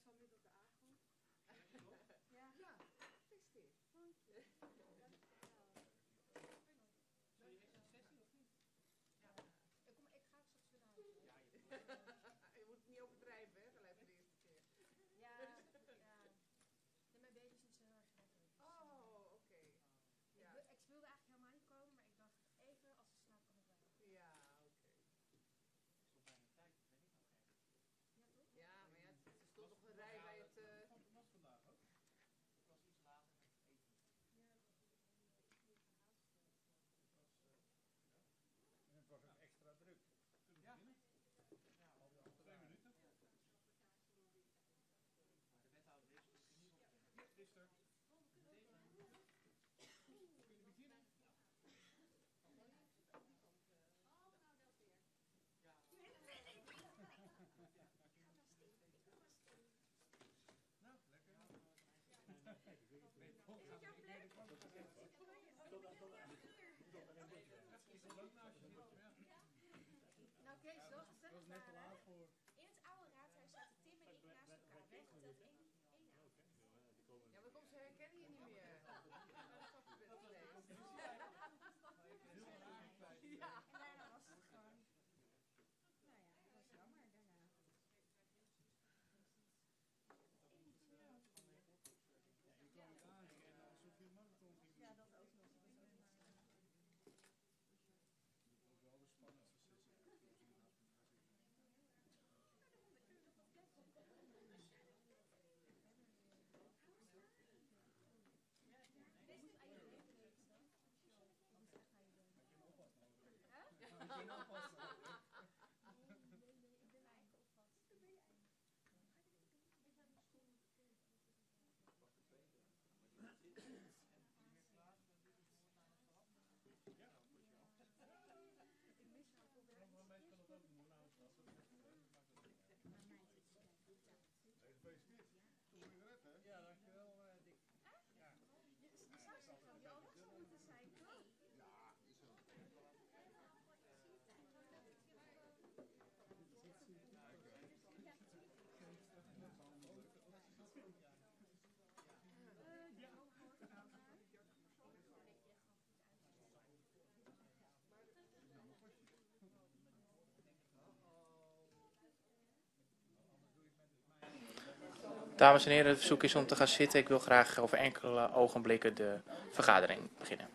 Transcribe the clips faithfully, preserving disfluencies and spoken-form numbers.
Je moet het niet overdrijven, hè? Gelijk de eerste keer. Ja, ja. Nee, mijn baby is niet zo heel erg lekker. Oh, oké. Okay. Ja. Ik, ik wilde eigenlijk helemaal niet komen, maar ik dacht even, als ze slaapt kan ik wel. Ja, oké. Okay. Ja, maar ja, er stond nog een rij bij het... Uh... Het was vandaag ook. Ik was iets later met eten. En het was ook extra druk. Kunnen we beginnen? Ja, twee minuten. De wethouder is in ieder geval beginnen. Is er. Kunnen we beginnen? Nou, lekker. Nou Kees, wel gezellig waren. In het oude raadhuis zaten Tim en ik naast elkaar. Wij geteld één avond. Ja, maar kom, ze herkennen je niet meer. Ja. En daarna was het gewoon... Nou ja, dat was jammer daarna. Ja, je kwam aan en alsof je een marathon ging doen. Ja, dat ook nog. Dat was wel de spannendste sessie. Zoals hier naast elkaar zitten. Had je een oppas nodig? Nee, nee, ik ben mijn enkel vast. Ben je eind? Ik heb mijn schoen niet gekeken. Ja, ik mis haar voor werk. Maar mij kan het ook doen namens dat. Dat is echt leuk. Dat maakt het ook niet uit. Nee, gefeliciteerd. Toen ben je eruit, hè? Ja, dankjewel, uh, Dick. Ja. Je, je zou zeggen dat je al weg zou moeten zijn, toch? Ja, is zo. Dames en heren, het verzoek is om te gaan zitten. Ik wil graag over enkele ogenblikken de vergadering beginnen.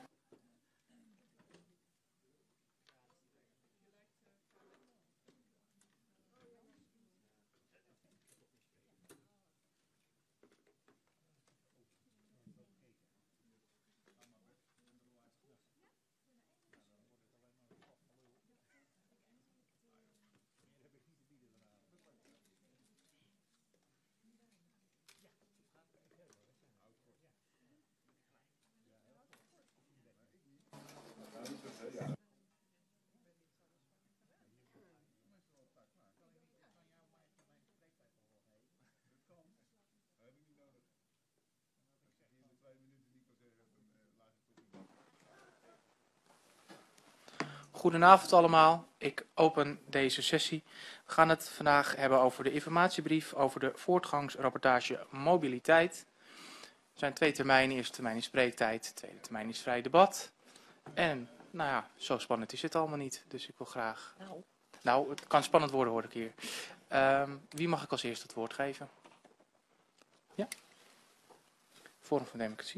Goedenavond allemaal, ik open deze sessie. We gaan het vandaag hebben over de informatiebrief over de voortgangsrapportage mobiliteit. Er zijn twee termijnen, eerste termijn is spreektijd, tweede termijn is vrij debat. En nou ja, zo spannend is het allemaal niet, dus ik wil graag... Nou, nou het kan spannend worden hoor ik hier. Um, wie mag ik als eerste het woord geven? Ja? Forum van Democratie.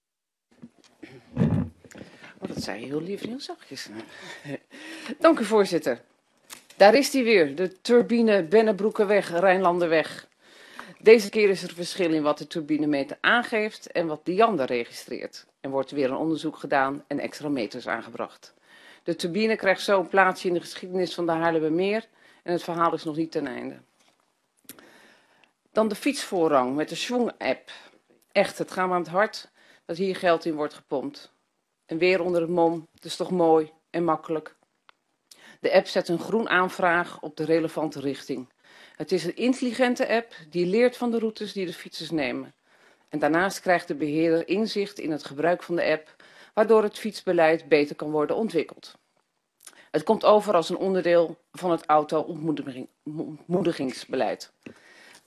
Oh, dat zei je heel lief en heel zachtjes. Dank u, voorzitter. Daar is hij weer, de turbine Bennebroekenweg, Rijnlanderweg. Deze keer is er verschil in wat de turbinemeter aangeeft en wat Diander registreert. Er wordt weer een onderzoek gedaan en extra meters aangebracht. De turbine krijgt zo een plaatsje in de geschiedenis van de Haarlemmermeer en het verhaal is nog niet ten einde. Dan de fietsvoorrang met de Schwung-app. Echt, het gaat me aan het hart dat hier geld in wordt gepompt. En weer onder het mom, het is toch mooi en makkelijk. De app zet een groen aanvraag op de relevante richting. Het is een intelligente app die leert van de routes die de fietsers nemen. En daarnaast krijgt de beheerder inzicht in het gebruik van de app, waardoor het fietsbeleid beter kan worden ontwikkeld. Het komt over als een onderdeel van het auto-ontmoedigingsbeleid.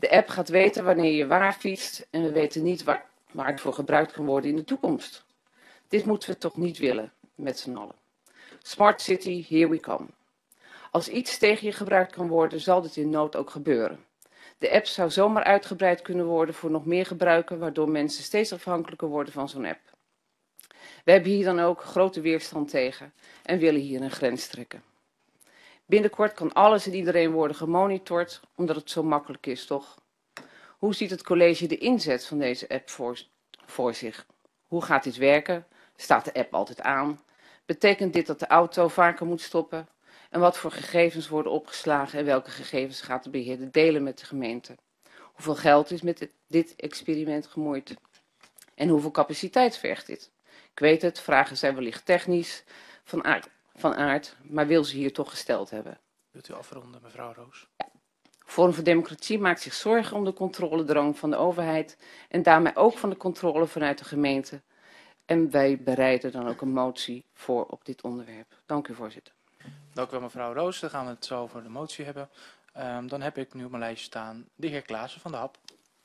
De app gaat weten wanneer je waar fietst en we weten niet waar, waar het voor gebruikt kan worden in de toekomst. Dit moeten we toch niet willen, met z'n allen. Smart City, here we come. Als iets tegen je gebruikt kan worden, zal dit in nood ook gebeuren. De app zou zomaar uitgebreid kunnen worden voor nog meer gebruiken, waardoor mensen steeds afhankelijker worden van zo'n app. We hebben hier dan ook grote weerstand tegen en willen hier een grens trekken. Binnenkort kan alles en iedereen worden gemonitord, omdat het zo makkelijk is, toch? Hoe ziet het college de inzet van deze app voor, voor zich? Hoe gaat dit werken? Staat de app altijd aan? Betekent dit dat de auto vaker moet stoppen? En wat voor gegevens worden opgeslagen en welke gegevens gaat de beheerder delen met de gemeente? Hoeveel geld is met dit, dit experiment gemoeid? En hoeveel capaciteit vergt dit? Ik weet het, vragen zijn wellicht technisch van aard, van aard, maar wil ze hier toch gesteld hebben. Wilt u afronden, mevrouw Roos? Ja. Forum voor Democratie maakt zich zorgen om de controledrang van de overheid en daarmee ook van de controle vanuit de gemeente. En wij bereiden dan ook een motie voor op dit onderwerp. Dank u, voorzitter. Dank u wel, mevrouw Roos. Dan gaan we het zo over de motie hebben. Um, dan heb ik nu op mijn lijstje staan de heer Klaassen van de Hap.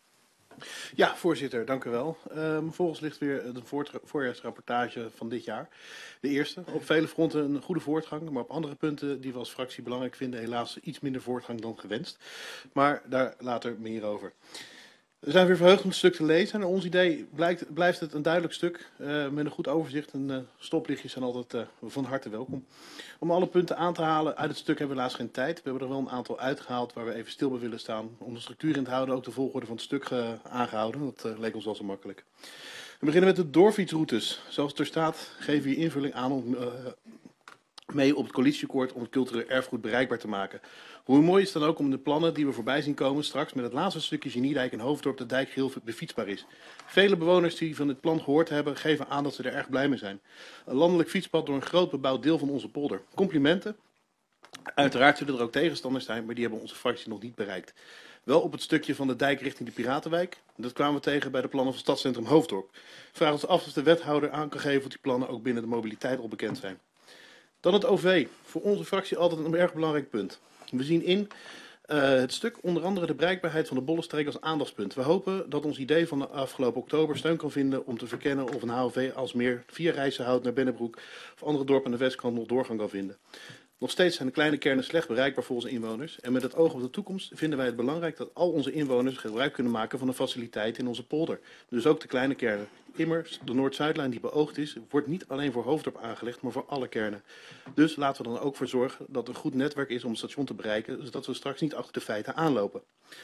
Ja, voorzitter, dank u wel. Um, volgens ligt weer de voorjaarsrapportage van dit jaar. De eerste. Op vele fronten een goede voortgang, maar op andere punten die we als fractie belangrijk vinden helaas iets minder voortgang dan gewenst. Maar daar later meer over. We zijn weer verheugd om het stuk te lezen. En naar ons idee blijkt, blijft het een duidelijk stuk uh, met een goed overzicht. En uh, stoplichtjes zijn altijd uh, van harte welkom. Om alle punten aan te halen uit het stuk hebben we helaas geen tijd. We hebben er wel een aantal uitgehaald waar we even stil bij willen staan. Om de structuur in te houden, ook de volgorde van het stuk uh, aangehouden. Dat uh, leek ons wel zo makkelijk. We beginnen met de doorfietsroutes. Zoals het er staat, geven we hier invulling aan om uh, mee op het coalitieakkoord om het cultureel erfgoed bereikbaar te maken. Hoe mooi is het dan ook om de plannen die we voorbij zien komen straks met het laatste stukje Geniedijk en Hoofddorp de dijk geheel befietsbaar is. Vele bewoners die van dit plan gehoord hebben geven aan dat ze er erg blij mee zijn. Een landelijk fietspad door een groot bebouwd deel van onze polder. Complimenten. Uiteraard zullen er ook tegenstanders zijn, maar die hebben onze fractie nog niet bereikt. Wel op het stukje van de dijk richting de Piratenwijk. Dat kwamen we tegen bij de plannen van Stadscentrum Hoofddorp. Vraag ons af of de wethouder aan kan geven of die plannen ook binnen de mobiliteit al bekend zijn. Dan het O V. Voor onze fractie altijd een erg belangrijk punt. We zien in uh, het stuk onder andere de bereikbaarheid van de Bollenstreek als aandachtspunt. We hopen dat ons idee van de afgelopen oktober steun kan vinden om te verkennen of een H O V als meer via Rijzenhout naar Bennebroek of andere dorpen aan de westkant nog doorgang kan vinden. Nog steeds zijn de kleine kernen slecht bereikbaar voor onze inwoners. En met het oog op de toekomst vinden wij het belangrijk dat al onze inwoners gebruik kunnen maken van de faciliteiten in onze polder. Dus ook de kleine kernen. Immers, de Noord-Zuidlijn die beoogd is, wordt niet alleen voor Hoofddorp aangelegd, maar voor alle kernen. Dus laten we er dan ook voor zorgen dat er een goed netwerk is om het station te bereiken, zodat we straks niet achter de feiten aanlopen.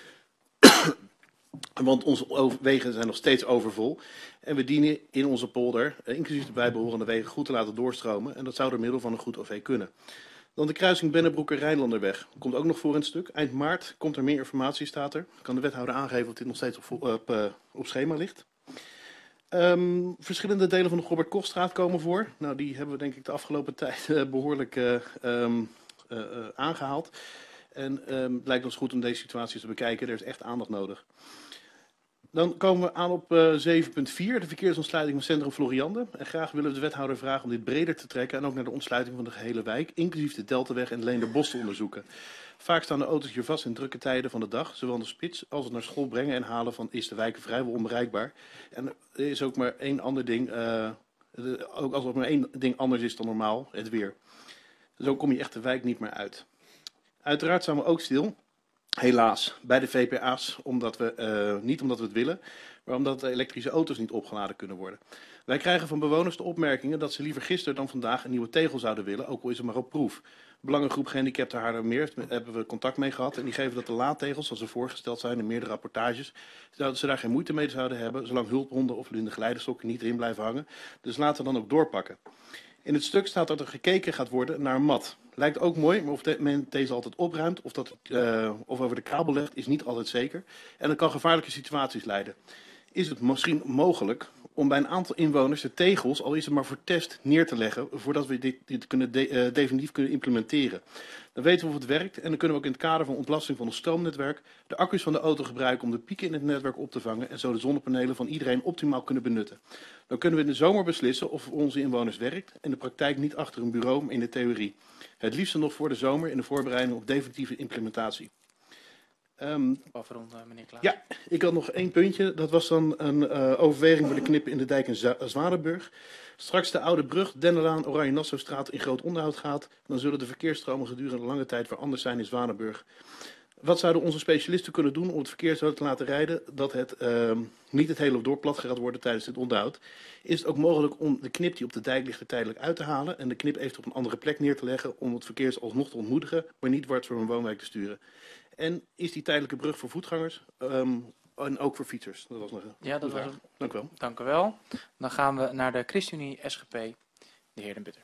Want onze wegen zijn nog steeds overvol. En we dienen in onze polder, inclusief de bijbehorende wegen, goed te laten doorstromen. En dat zou door middel van een goed O V kunnen. Dan de kruising Bennebroek-Rijnlanderweg. Komt ook nog voor in het stuk. Eind maart komt er meer informatie, staat er. Kan de wethouder aangeven of dit nog steeds op, op, uh, op schema ligt. Um, verschillende delen van de Robert Kochstraat komen voor. Nou, die hebben we denk ik de afgelopen tijd uh, behoorlijk uh, um, uh, uh, aangehaald. En um, het lijkt ons goed om deze situaties te bekijken. Er is echt aandacht nodig. Dan komen we aan op uh, zeven punt vier, de verkeersontsluiting van Centrum Floriande. En graag willen we de wethouder vragen om dit breder te trekken en ook naar de ontsluiting van de gehele wijk, inclusief de Deltaweg en Leenderbos te onderzoeken. Vaak staan de auto's hier vast in drukke tijden van de dag, zowel in de spits als het naar school brengen en halen van is de wijk vrijwel onbereikbaar. En er is ook maar één ander ding, uh, de, ook als er maar één ding anders is dan normaal, het weer. Zo kom je echt de wijk niet meer uit. Uiteraard staan we ook stil. Helaas, bij de V P A's, omdat we, uh, niet omdat we het willen, maar omdat de elektrische auto's niet opgeladen kunnen worden. Wij krijgen van bewoners de opmerkingen dat ze liever gisteren dan vandaag een nieuwe tegel zouden willen, ook al is het maar op proef. Belangengroep Gehandicapten Haarlemmermeer hebben we contact mee gehad en die geven dat de laadtegels, zoals ze voorgesteld zijn in meerdere rapportages, dat ze daar geen moeite mee zouden hebben, zolang hulphonden of blinde geleiderstokken niet erin blijven hangen. Dus laten we dan ook doorpakken. In het stuk staat dat er gekeken gaat worden naar een mat. Lijkt ook mooi, maar of de, men deze altijd opruimt of, dat, uh, of over de kabel legt is niet altijd zeker. En dat kan gevaarlijke situaties leiden. Is het misschien mogelijk om bij een aantal inwoners de tegels, al is het maar voor test, neer te leggen voordat we dit, dit kunnen de, uh, definitief kunnen implementeren. Dan weten we of het werkt en dan kunnen we ook in het kader van ontlasting van ons stroomnetwerk de accu's van de auto gebruiken om de pieken in het netwerk op te vangen en zo de zonnepanelen van iedereen optimaal kunnen benutten. Dan kunnen we in de zomer beslissen of voor onze inwoners werkt en de praktijk niet achter een bureau, maar in de theorie. Het liefst nog voor de zomer in de voorbereiding op definitieve implementatie. Um, Afronden, meneer Klaas. Ja, ik had nog één puntje. Dat was dan een uh, overweging voor de knip in de dijk in Z- Zwanenburg. Straks de oude brug, Dennelaan, Oranje-Nassaustraat in groot onderhoud gaat, dan zullen de verkeersstromen gedurende lange tijd weer anders zijn in Zwanenburg. Wat zouden onze specialisten kunnen doen om het verkeer zo te laten rijden dat het uh, niet het hele dorp plat gaat worden tijdens dit onderhoud? Is het ook mogelijk om de knip die op de dijk ligt er tijdelijk uit te halen en de knip even op een andere plek neer te leggen om het verkeer alsnog te ontmoedigen, maar niet dwars voor een woonwijk te sturen? En is die tijdelijke brug voor voetgangers um, en ook voor fietsers? Dat was nog een Ja, dat was vraag. een... Dank u wel. Dank u wel. Dan gaan we naar de ChristenUnie S G P, de heer Den Butter.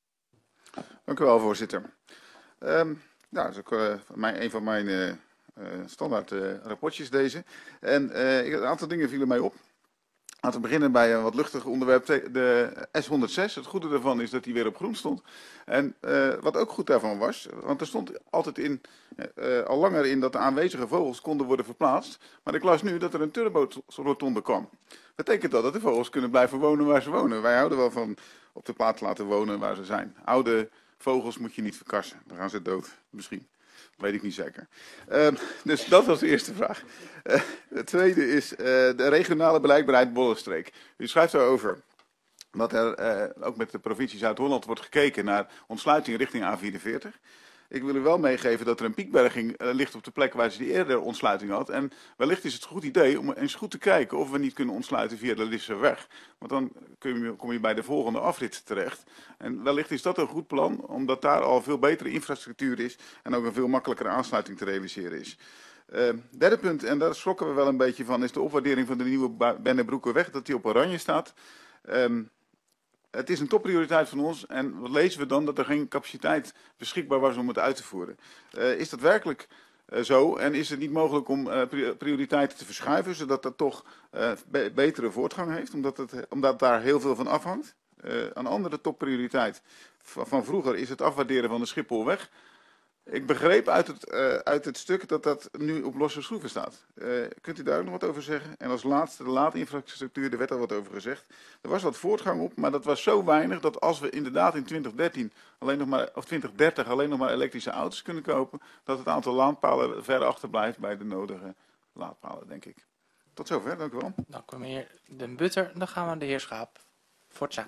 Dank u wel, voorzitter. Um, nou, dat is ook uh, mijn, een van mijn uh, uh, standaard uh, rapportjes deze. En uh, een aantal dingen vielen mij op. Laten we beginnen bij een wat luchtig onderwerp, de S honderdzes. Het goede daarvan is dat die weer op groen stond. En uh, wat ook goed daarvan was, want er stond altijd in, uh, al langer in dat de aanwezige vogels konden worden verplaatst. Maar ik las nu dat er een turborotonde kwam. Betekent dat dat de vogels kunnen blijven wonen waar ze wonen. Wij houden wel van op de plaats laten wonen waar ze zijn. Oude vogels moet je niet verkassen, dan gaan ze dood, misschien. Weet ik niet zeker. Uh, dus dat was de eerste vraag. Uh, het tweede is uh, de regionale bereikbaarheid Bollenstreek. U schrijft daarover dat er uh, ook met de provincie Zuid-Holland wordt gekeken naar ontsluiting richting A vierenveertig. Ik wil u wel meegeven dat er een piekberging uh, ligt op de plek waar ze die eerder ontsluiting had. En wellicht is het een goed idee om eens goed te kijken of we niet kunnen ontsluiten via de Lisserweg. Want dan kun je, kom je bij de volgende afrit terecht. En wellicht is dat een goed plan, omdat daar al veel betere infrastructuur is en ook een veel makkelijkere aansluiting te realiseren is. Uh, derde punt, en daar schrokken we wel een beetje van, is de opwaardering van de nieuwe Bennebroekerweg, dat die op oranje staat. Um, Het is een topprioriteit van ons en wat lezen we dan? Dat er geen capaciteit beschikbaar was om het uit te voeren. Uh, is dat werkelijk uh, zo en is het niet mogelijk om uh, prioriteiten te verschuiven, zodat dat toch uh, be betere voortgang heeft, omdat, het, omdat daar heel veel van afhangt? Uh, een andere topprioriteit van, van vroeger is het afwaarderen van de Schipholweg. Ik begreep uit het, uh, uit het stuk dat dat nu op losse schroeven staat. Uh, kunt u daar ook nog wat over zeggen? En als laatste de laadinfrastructuur, er werd al wat over gezegd. Er was wat voortgang op, maar dat was zo weinig dat als we inderdaad in twintig dertien alleen nog maar, of twintig dertig alleen nog maar elektrische auto's kunnen kopen, dat het aantal laadpalen ver achterblijft bij de nodige laadpalen, denk ik. Tot zover, dank u wel. Dank u meneer Den Butter. Dan gaan we naar de heer Schaap. Forza.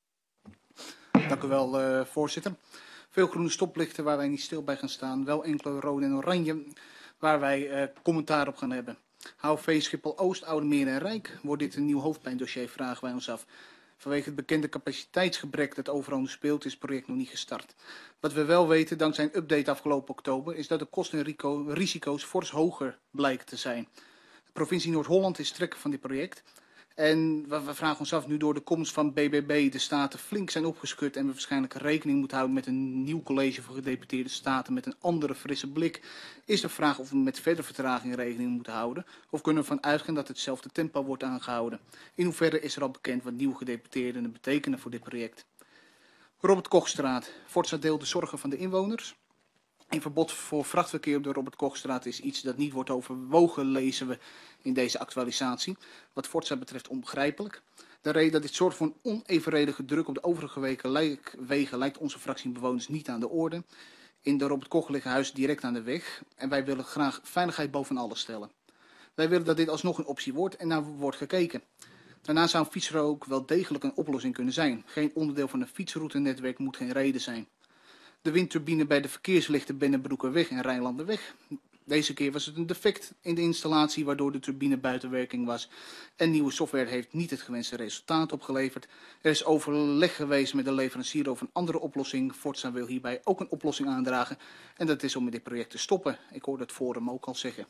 Dank u wel, uh, voorzitter. Veel groene stoplichten waar wij niet stil bij gaan staan. Wel enkele rode en oranje waar wij uh, commentaar op gaan hebben. H O V Schiphol Oost, Oude Meer en Rijk. Wordt dit een nieuw hoofdpijndossier, vragen wij ons af. Vanwege het bekende capaciteitsgebrek dat overal nu speelt, is het project nog niet gestart. Wat we wel weten, dankzij een update afgelopen oktober, is dat de kosten en risico's fors hoger blijken te zijn. De provincie Noord-Holland is trekker van dit project. En we vragen ons af, nu door de komst van B B B de staten flink zijn opgeschud en we waarschijnlijk rekening moeten houden met een nieuw college voor gedeputeerde staten met een andere frisse blik, is de vraag of we met verdere vertraging rekening moeten houden of kunnen we ervan uitgaan dat hetzelfde tempo wordt aangehouden. In hoeverre is er al bekend wat nieuwe gedeputeerden betekenen voor dit project. Robert Kochstraat. Forza deelt de zorgen van de inwoners. Een verbod voor vrachtverkeer op de Robert Kochstraat is iets dat niet wordt overwogen, lezen we in deze actualisatie. Wat Forza betreft onbegrijpelijk. De reden dat dit zorgt voor een onevenredige druk op de overige wegen, lijk, wegen lijkt onze fractiebewoners niet aan de orde. In de Robert Koch liggen huizen direct aan de weg en wij willen graag veiligheid boven alles stellen. Wij willen dat dit alsnog een optie wordt en naar wordt gekeken. Daarnaast zou een fietsroute ook wel degelijk een oplossing kunnen zijn. Geen onderdeel van een fietsroutenetwerk moet geen reden zijn. De windturbine bij de verkeerslichten Bennebroekerweg en Rijnlanderweg. Deze keer was het een defect in de installatie waardoor de turbine buiten werking was. En nieuwe software heeft niet het gewenste resultaat opgeleverd. Er is overleg geweest met de leverancier over een andere oplossing. Forza wil hierbij ook een oplossing aandragen. En dat is om met dit project te stoppen. Ik hoorde het forum ook al zeggen.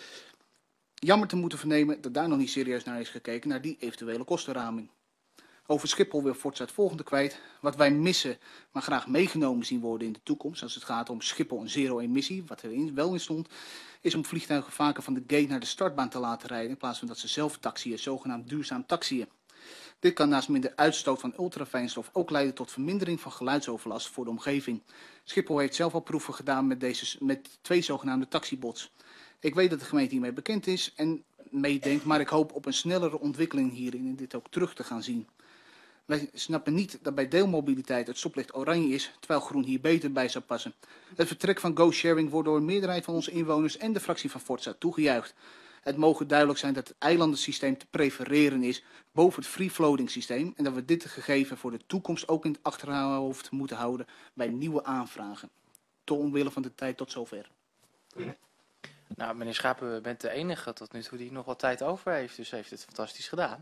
Jammer te moeten vernemen dat daar nog niet serieus naar is gekeken, naar die eventuele kostenraming. Over Schiphol wil Forza het volgende kwijt. Wat wij missen, maar graag meegenomen zien worden in de toekomst, als het gaat om Schiphol en zero-emissie, wat er in, wel in stond, is om vliegtuigen vaker van de gate naar de startbaan te laten rijden, in plaats van dat ze zelf taxiën, zogenaamd duurzaam taxiën. Dit kan naast minder uitstoot van ultrafijnstof ook leiden tot vermindering van geluidsoverlast voor de omgeving. Schiphol heeft zelf al proeven gedaan met, deze, met twee zogenaamde taxibots. Ik weet dat de gemeente hiermee bekend is en meedenkt, maar ik hoop op een snellere ontwikkeling hierin en dit ook terug te gaan zien. Wij snappen niet dat bij deelmobiliteit het stoplicht oranje is, terwijl groen hier beter bij zou passen. Het vertrek van GoSharing wordt door een meerderheid van onze inwoners en de fractie van Forza toegejuicht. Het mogen duidelijk zijn dat het eilandensysteem te prefereren is boven het free-floating systeem en dat we dit gegeven voor de toekomst ook in het achterhoofd moeten houden bij nieuwe aanvragen. Tot omwille van de tijd tot zover. Nou, meneer Schapen, u bent de enige tot nu toe die nog wat tijd over heeft, dus heeft het fantastisch gedaan.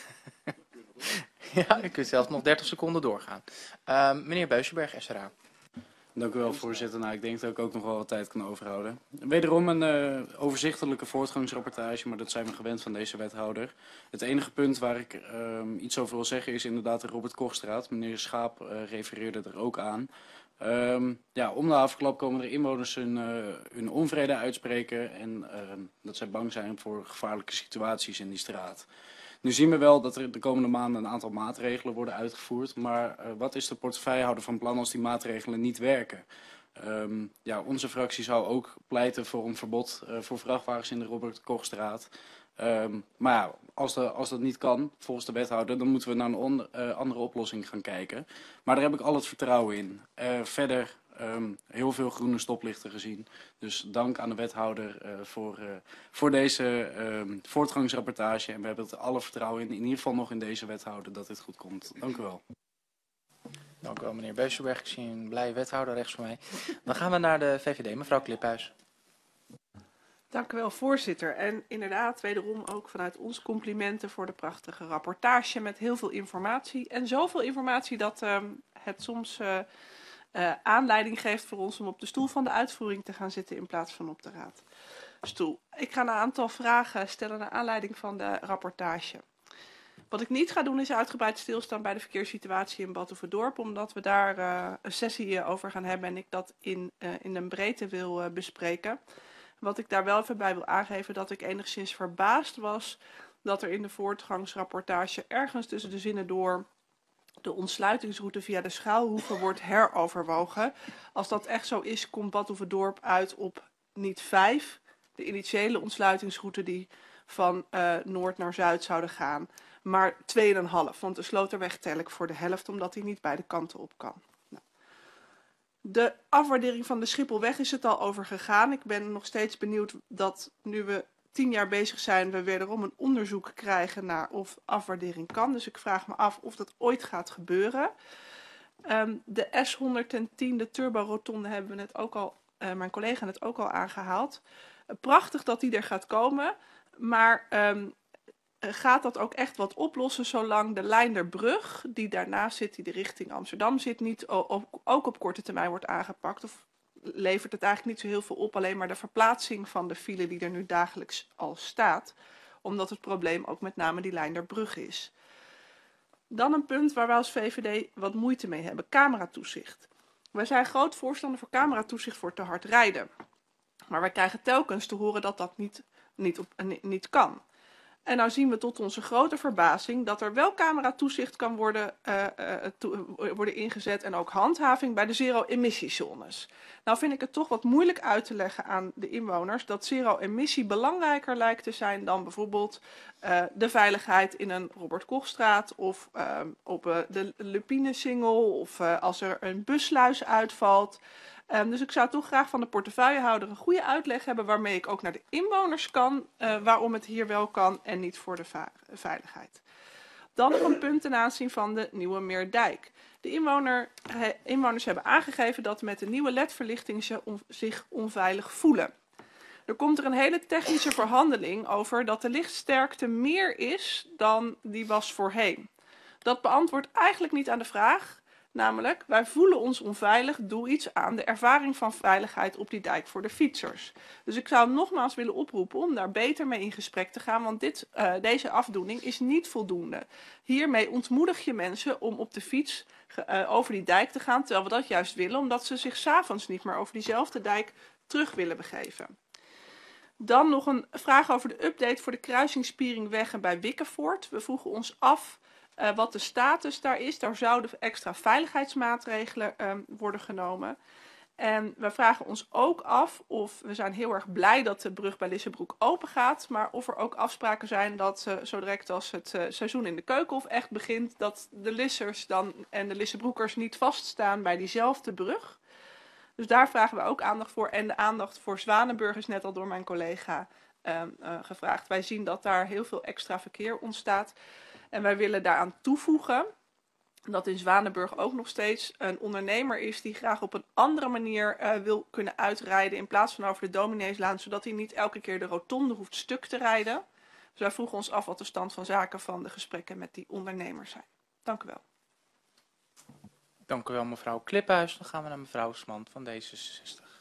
Ja, u kunt zelfs nog dertig seconden doorgaan. Uh, meneer Beussenberg, S R A. Dank u wel, voorzitter. Nou, ik denk dat ik ook nog wel wat tijd kan overhouden. Wederom een uh, overzichtelijke voortgangsrapportage, maar dat zijn we gewend van deze wethouder. Het enige punt waar ik uh, iets over wil zeggen is inderdaad de Robert Kochstraat. Meneer Schaap uh, refereerde er ook aan. Um, ja, om de afklap komen er inwoners hun, uh, hun onvrede uitspreken en uh, dat zij bang zijn voor gevaarlijke situaties in die straat. Nu zien we wel dat er de komende maanden een aantal maatregelen worden uitgevoerd, maar uh, wat is de portefeuillehouder van plan als die maatregelen niet werken? Um, ja, onze fractie zou ook pleiten voor een verbod uh, voor vrachtwagens in de Robert Kochstraat. Um, maar ja, als, de, als dat niet kan, volgens de wethouder, dan moeten we naar een on, uh, andere oplossing gaan kijken. Maar daar heb ik al het vertrouwen in. Uh, verder um, heel veel groene stoplichten gezien. Dus dank aan de wethouder uh, voor, uh, voor deze uh, voortgangsrapportage. En we hebben er alle vertrouwen in, in ieder geval nog in deze wethouder, dat dit goed komt. Dank u wel. Dank u wel, meneer Beussenberg. Ik zie een blije wethouder rechts van mij. Dan gaan we naar de V V D, mevrouw Kliphuis. Dank u wel, voorzitter. En inderdaad, wederom ook vanuit ons complimenten voor de prachtige rapportage met heel veel informatie. En zoveel informatie dat uh, het soms uh, uh, aanleiding geeft voor ons om op de stoel van de uitvoering te gaan zitten in plaats van op de raadstoel. Ik ga een aantal vragen stellen naar aanleiding van de rapportage. Wat ik niet ga doen is uitgebreid stilstaan bij de verkeerssituatie in Badhoevedorp, omdat we daar uh, een sessie over gaan hebben en ik dat in, uh, in een breedte wil uh, bespreken. Wat ik daar wel even bij wil aangeven, dat ik enigszins verbaasd was dat er in de voortgangsrapportage ergens tussen de zinnen door de ontsluitingsroute via de Schuilhoeve wordt heroverwogen. Als dat echt zo is, komt Badhoevedorp uit op niet vijf, de initiële ontsluitingsroute die van uh, noord naar zuid zouden gaan, maar twee en een half. Want de Sloterweg tel ik voor de helft, omdat hij niet beide kanten op kan. Nou. De afwaardering van de Schipholweg is het al over gegaan. Ik ben nog steeds benieuwd dat nu we tien jaar bezig zijn, we wederom een onderzoek krijgen naar of afwaardering kan. Dus ik vraag me af of dat ooit gaat gebeuren. Um, de S honderdtien, de turborotonde, hebben we net ook al, uh, mijn collega net ook al aangehaald. Uh, prachtig dat die er gaat komen, maar um, gaat dat ook echt wat oplossen zolang de Leinderbrug, die daarnaast zit, die de richting Amsterdam zit, niet op, ook op korte termijn wordt aangepakt? Of levert het eigenlijk niet zo heel veel op, alleen maar de verplaatsing van de file die er nu dagelijks al staat, omdat het probleem ook met name die Leinderbrug is. Dan een punt waar wij als V V D wat moeite mee hebben, cameratoezicht. Wij zijn groot voorstander voor cameratoezicht voor te hard rijden. Maar wij krijgen telkens te horen dat dat niet, niet, op, niet kan. En nou zien we tot onze grote verbazing dat er wel cameratoezicht kan worden, uh, uh, to, uh, worden ingezet en ook handhaving bij de zero-emissiezones. Nou vind ik het toch wat moeilijk uit te leggen aan de inwoners dat zero-emissie belangrijker lijkt te zijn dan bijvoorbeeld uh, de veiligheid in een Robert Kochstraat of uh, op uh, de Lupine-singel of uh, als er een bussluis uitvalt. Um, dus ik zou toch graag van de portefeuillehouder een goede uitleg hebben waarmee ik ook naar de inwoners kan, uh, waarom het hier wel kan en niet voor de veiligheid. Dan nog een punt ten aanzien van de Nieuwe Meerdijk. De inwoner, he, inwoners hebben aangegeven dat met de nieuwe L E D-verlichting ze on, zich onveilig voelen. Er komt er een hele technische verhandeling over dat de lichtsterkte meer is dan die was voorheen. Dat beantwoordt eigenlijk niet aan de vraag. Namelijk, wij voelen ons onveilig, doe iets aan de ervaring van veiligheid op die dijk voor de fietsers. Dus ik zou nogmaals willen oproepen om daar beter mee in gesprek te gaan, want dit, uh, deze afdoening is niet voldoende. Hiermee ontmoedig je mensen om op de fiets uh, over die dijk te gaan, terwijl we dat juist willen, omdat ze zich 's avonds niet meer over diezelfde dijk terug willen begeven. Dan nog een vraag over de update voor de kruising Spieringweg bij Wikkevoort. We vroegen ons af Uh, wat de status daar is. Daar zouden extra veiligheidsmaatregelen uh, worden genomen. En we vragen ons ook af of, we zijn heel erg blij dat de brug bij Lissebroek open gaat, maar of er ook afspraken zijn dat uh, zo direct als het uh, seizoen in de Keukenhof echt begint, dat de Lissers dan en de Lissebroekers niet vaststaan bij diezelfde brug. Dus daar vragen we ook aandacht voor. En de aandacht voor Zwanenburg is net al door mijn collega uh, uh, gevraagd. Wij zien dat daar heel veel extra verkeer ontstaat. En wij willen daaraan toevoegen dat in Zwanenburg ook nog steeds een ondernemer is die graag op een andere manier uh, wil kunnen uitrijden in plaats van over de Domineeslaan, zodat hij niet elke keer de rotonde hoeft stuk te rijden. Dus wij vroegen ons af wat de stand van zaken van de gesprekken met die ondernemers zijn. Dank u wel. Dank u wel, mevrouw Kliphuis. Dan gaan we naar mevrouw Smant van D zesenzestig.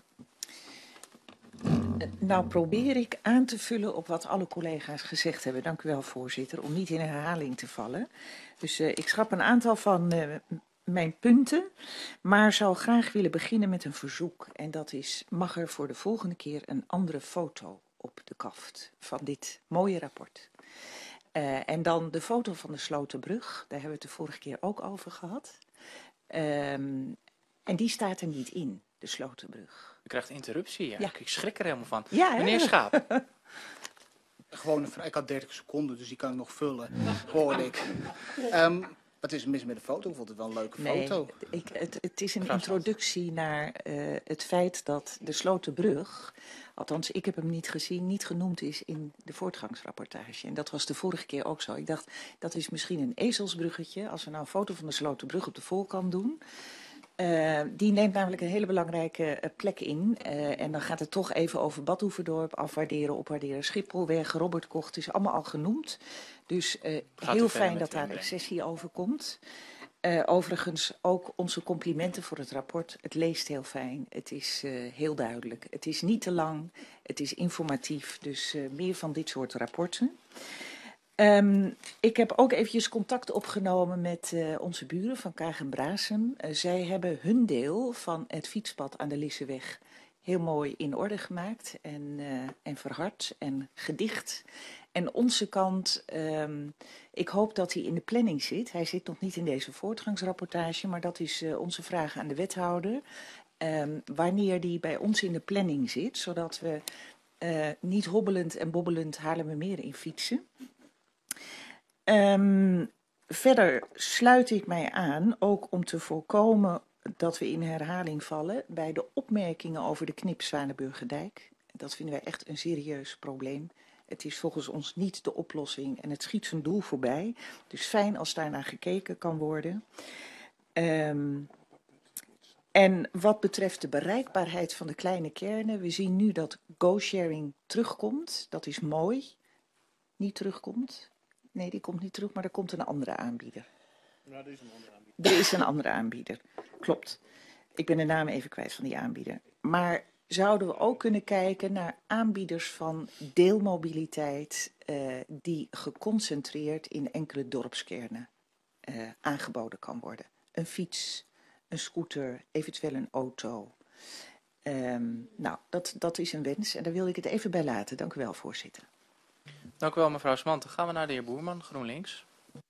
Nou probeer ik aan te vullen op wat alle collega's gezegd hebben. Dank u wel, voorzitter, om niet in herhaling te vallen. Dus uh, ik schrap een aantal van uh, mijn punten, maar zou graag willen beginnen met een verzoek. En dat is, mag er voor de volgende keer een andere foto op de kaft van dit mooie rapport. Uh, en dan de foto van de Slotenbrug, daar hebben we het de vorige keer ook over gehad. Um, en die staat er niet in, de Slotenbrug. U krijgt interruptie, ja. Ja. Ik schrik er helemaal van. Ja, Meneer Schaap. Gewoon een vraag. Ik had dertig seconden, dus die kan ik nog vullen, hoorde ik. Um, wat is er mis met de foto? Ik vond het wel een leuke nee, foto. Ik, het, het is een Graag introductie naar uh, het feit dat de Slotenbrug, althans ik heb hem niet gezien, niet genoemd is in de voortgangsrapportage. En dat was de vorige keer ook zo. Ik dacht, dat is misschien een ezelsbruggetje, als we nou een foto van de Slotenbrug op de voorkant doen. Uh, die neemt namelijk een hele belangrijke uh, plek in. Uh, en dan gaat het toch even over Bad Oeverdorp, afwaarderen, opwaarderen, Schipholweg, Robert Koch. Het is allemaal al genoemd. Dus uh, heel fijn dat daar een sessie over komt. Uh, overigens ook onze complimenten voor het rapport. Het leest heel fijn. Het is uh, heel duidelijk. Het is niet te lang. Het is informatief. Dus uh, meer van dit soort rapporten. Um, ik heb ook eventjes contact opgenomen met uh, onze buren van Kaag en Brasem. Uh, zij hebben hun deel van het fietspad aan de Lisseweg heel mooi in orde gemaakt en, uh, en verhard en gedicht. En onze kant, um, ik hoop dat hij in de planning zit. Hij zit nog niet in deze voortgangsrapportage, maar dat is uh, onze vraag aan de wethouder. Um, wanneer die bij ons in de planning zit, zodat we uh, niet hobbelend en bobbelend Haarlemmermeer in fietsen. Um, verder sluit ik mij aan, ook om te voorkomen dat we in herhaling vallen, bij de opmerkingen over de knip Zwanenburgerdijk. Dat vinden wij echt een serieus probleem. Het is volgens ons niet de oplossing en het schiet zijn doel voorbij. Dus fijn als daar naar gekeken kan worden. Um, en wat betreft de bereikbaarheid van de kleine kernen, we zien nu dat go-sharing terugkomt. Dat is mooi. Niet terugkomt. Nee, die komt niet terug, maar er komt een andere aanbieder. Ja, er is een andere aanbieder. Er is een andere aanbieder, klopt. Ik ben de naam even kwijt van die aanbieder. Maar zouden we ook kunnen kijken naar aanbieders van deelmobiliteit uh, die geconcentreerd in enkele dorpskernen uh, aangeboden kan worden. Een fiets, een scooter, eventueel een auto. Um, nou, dat, dat is een wens en daar wil ik het even bij laten. Dank u wel, voorzitter. Dank u wel, mevrouw Smant. Dan gaan we naar de heer Boerman, GroenLinks.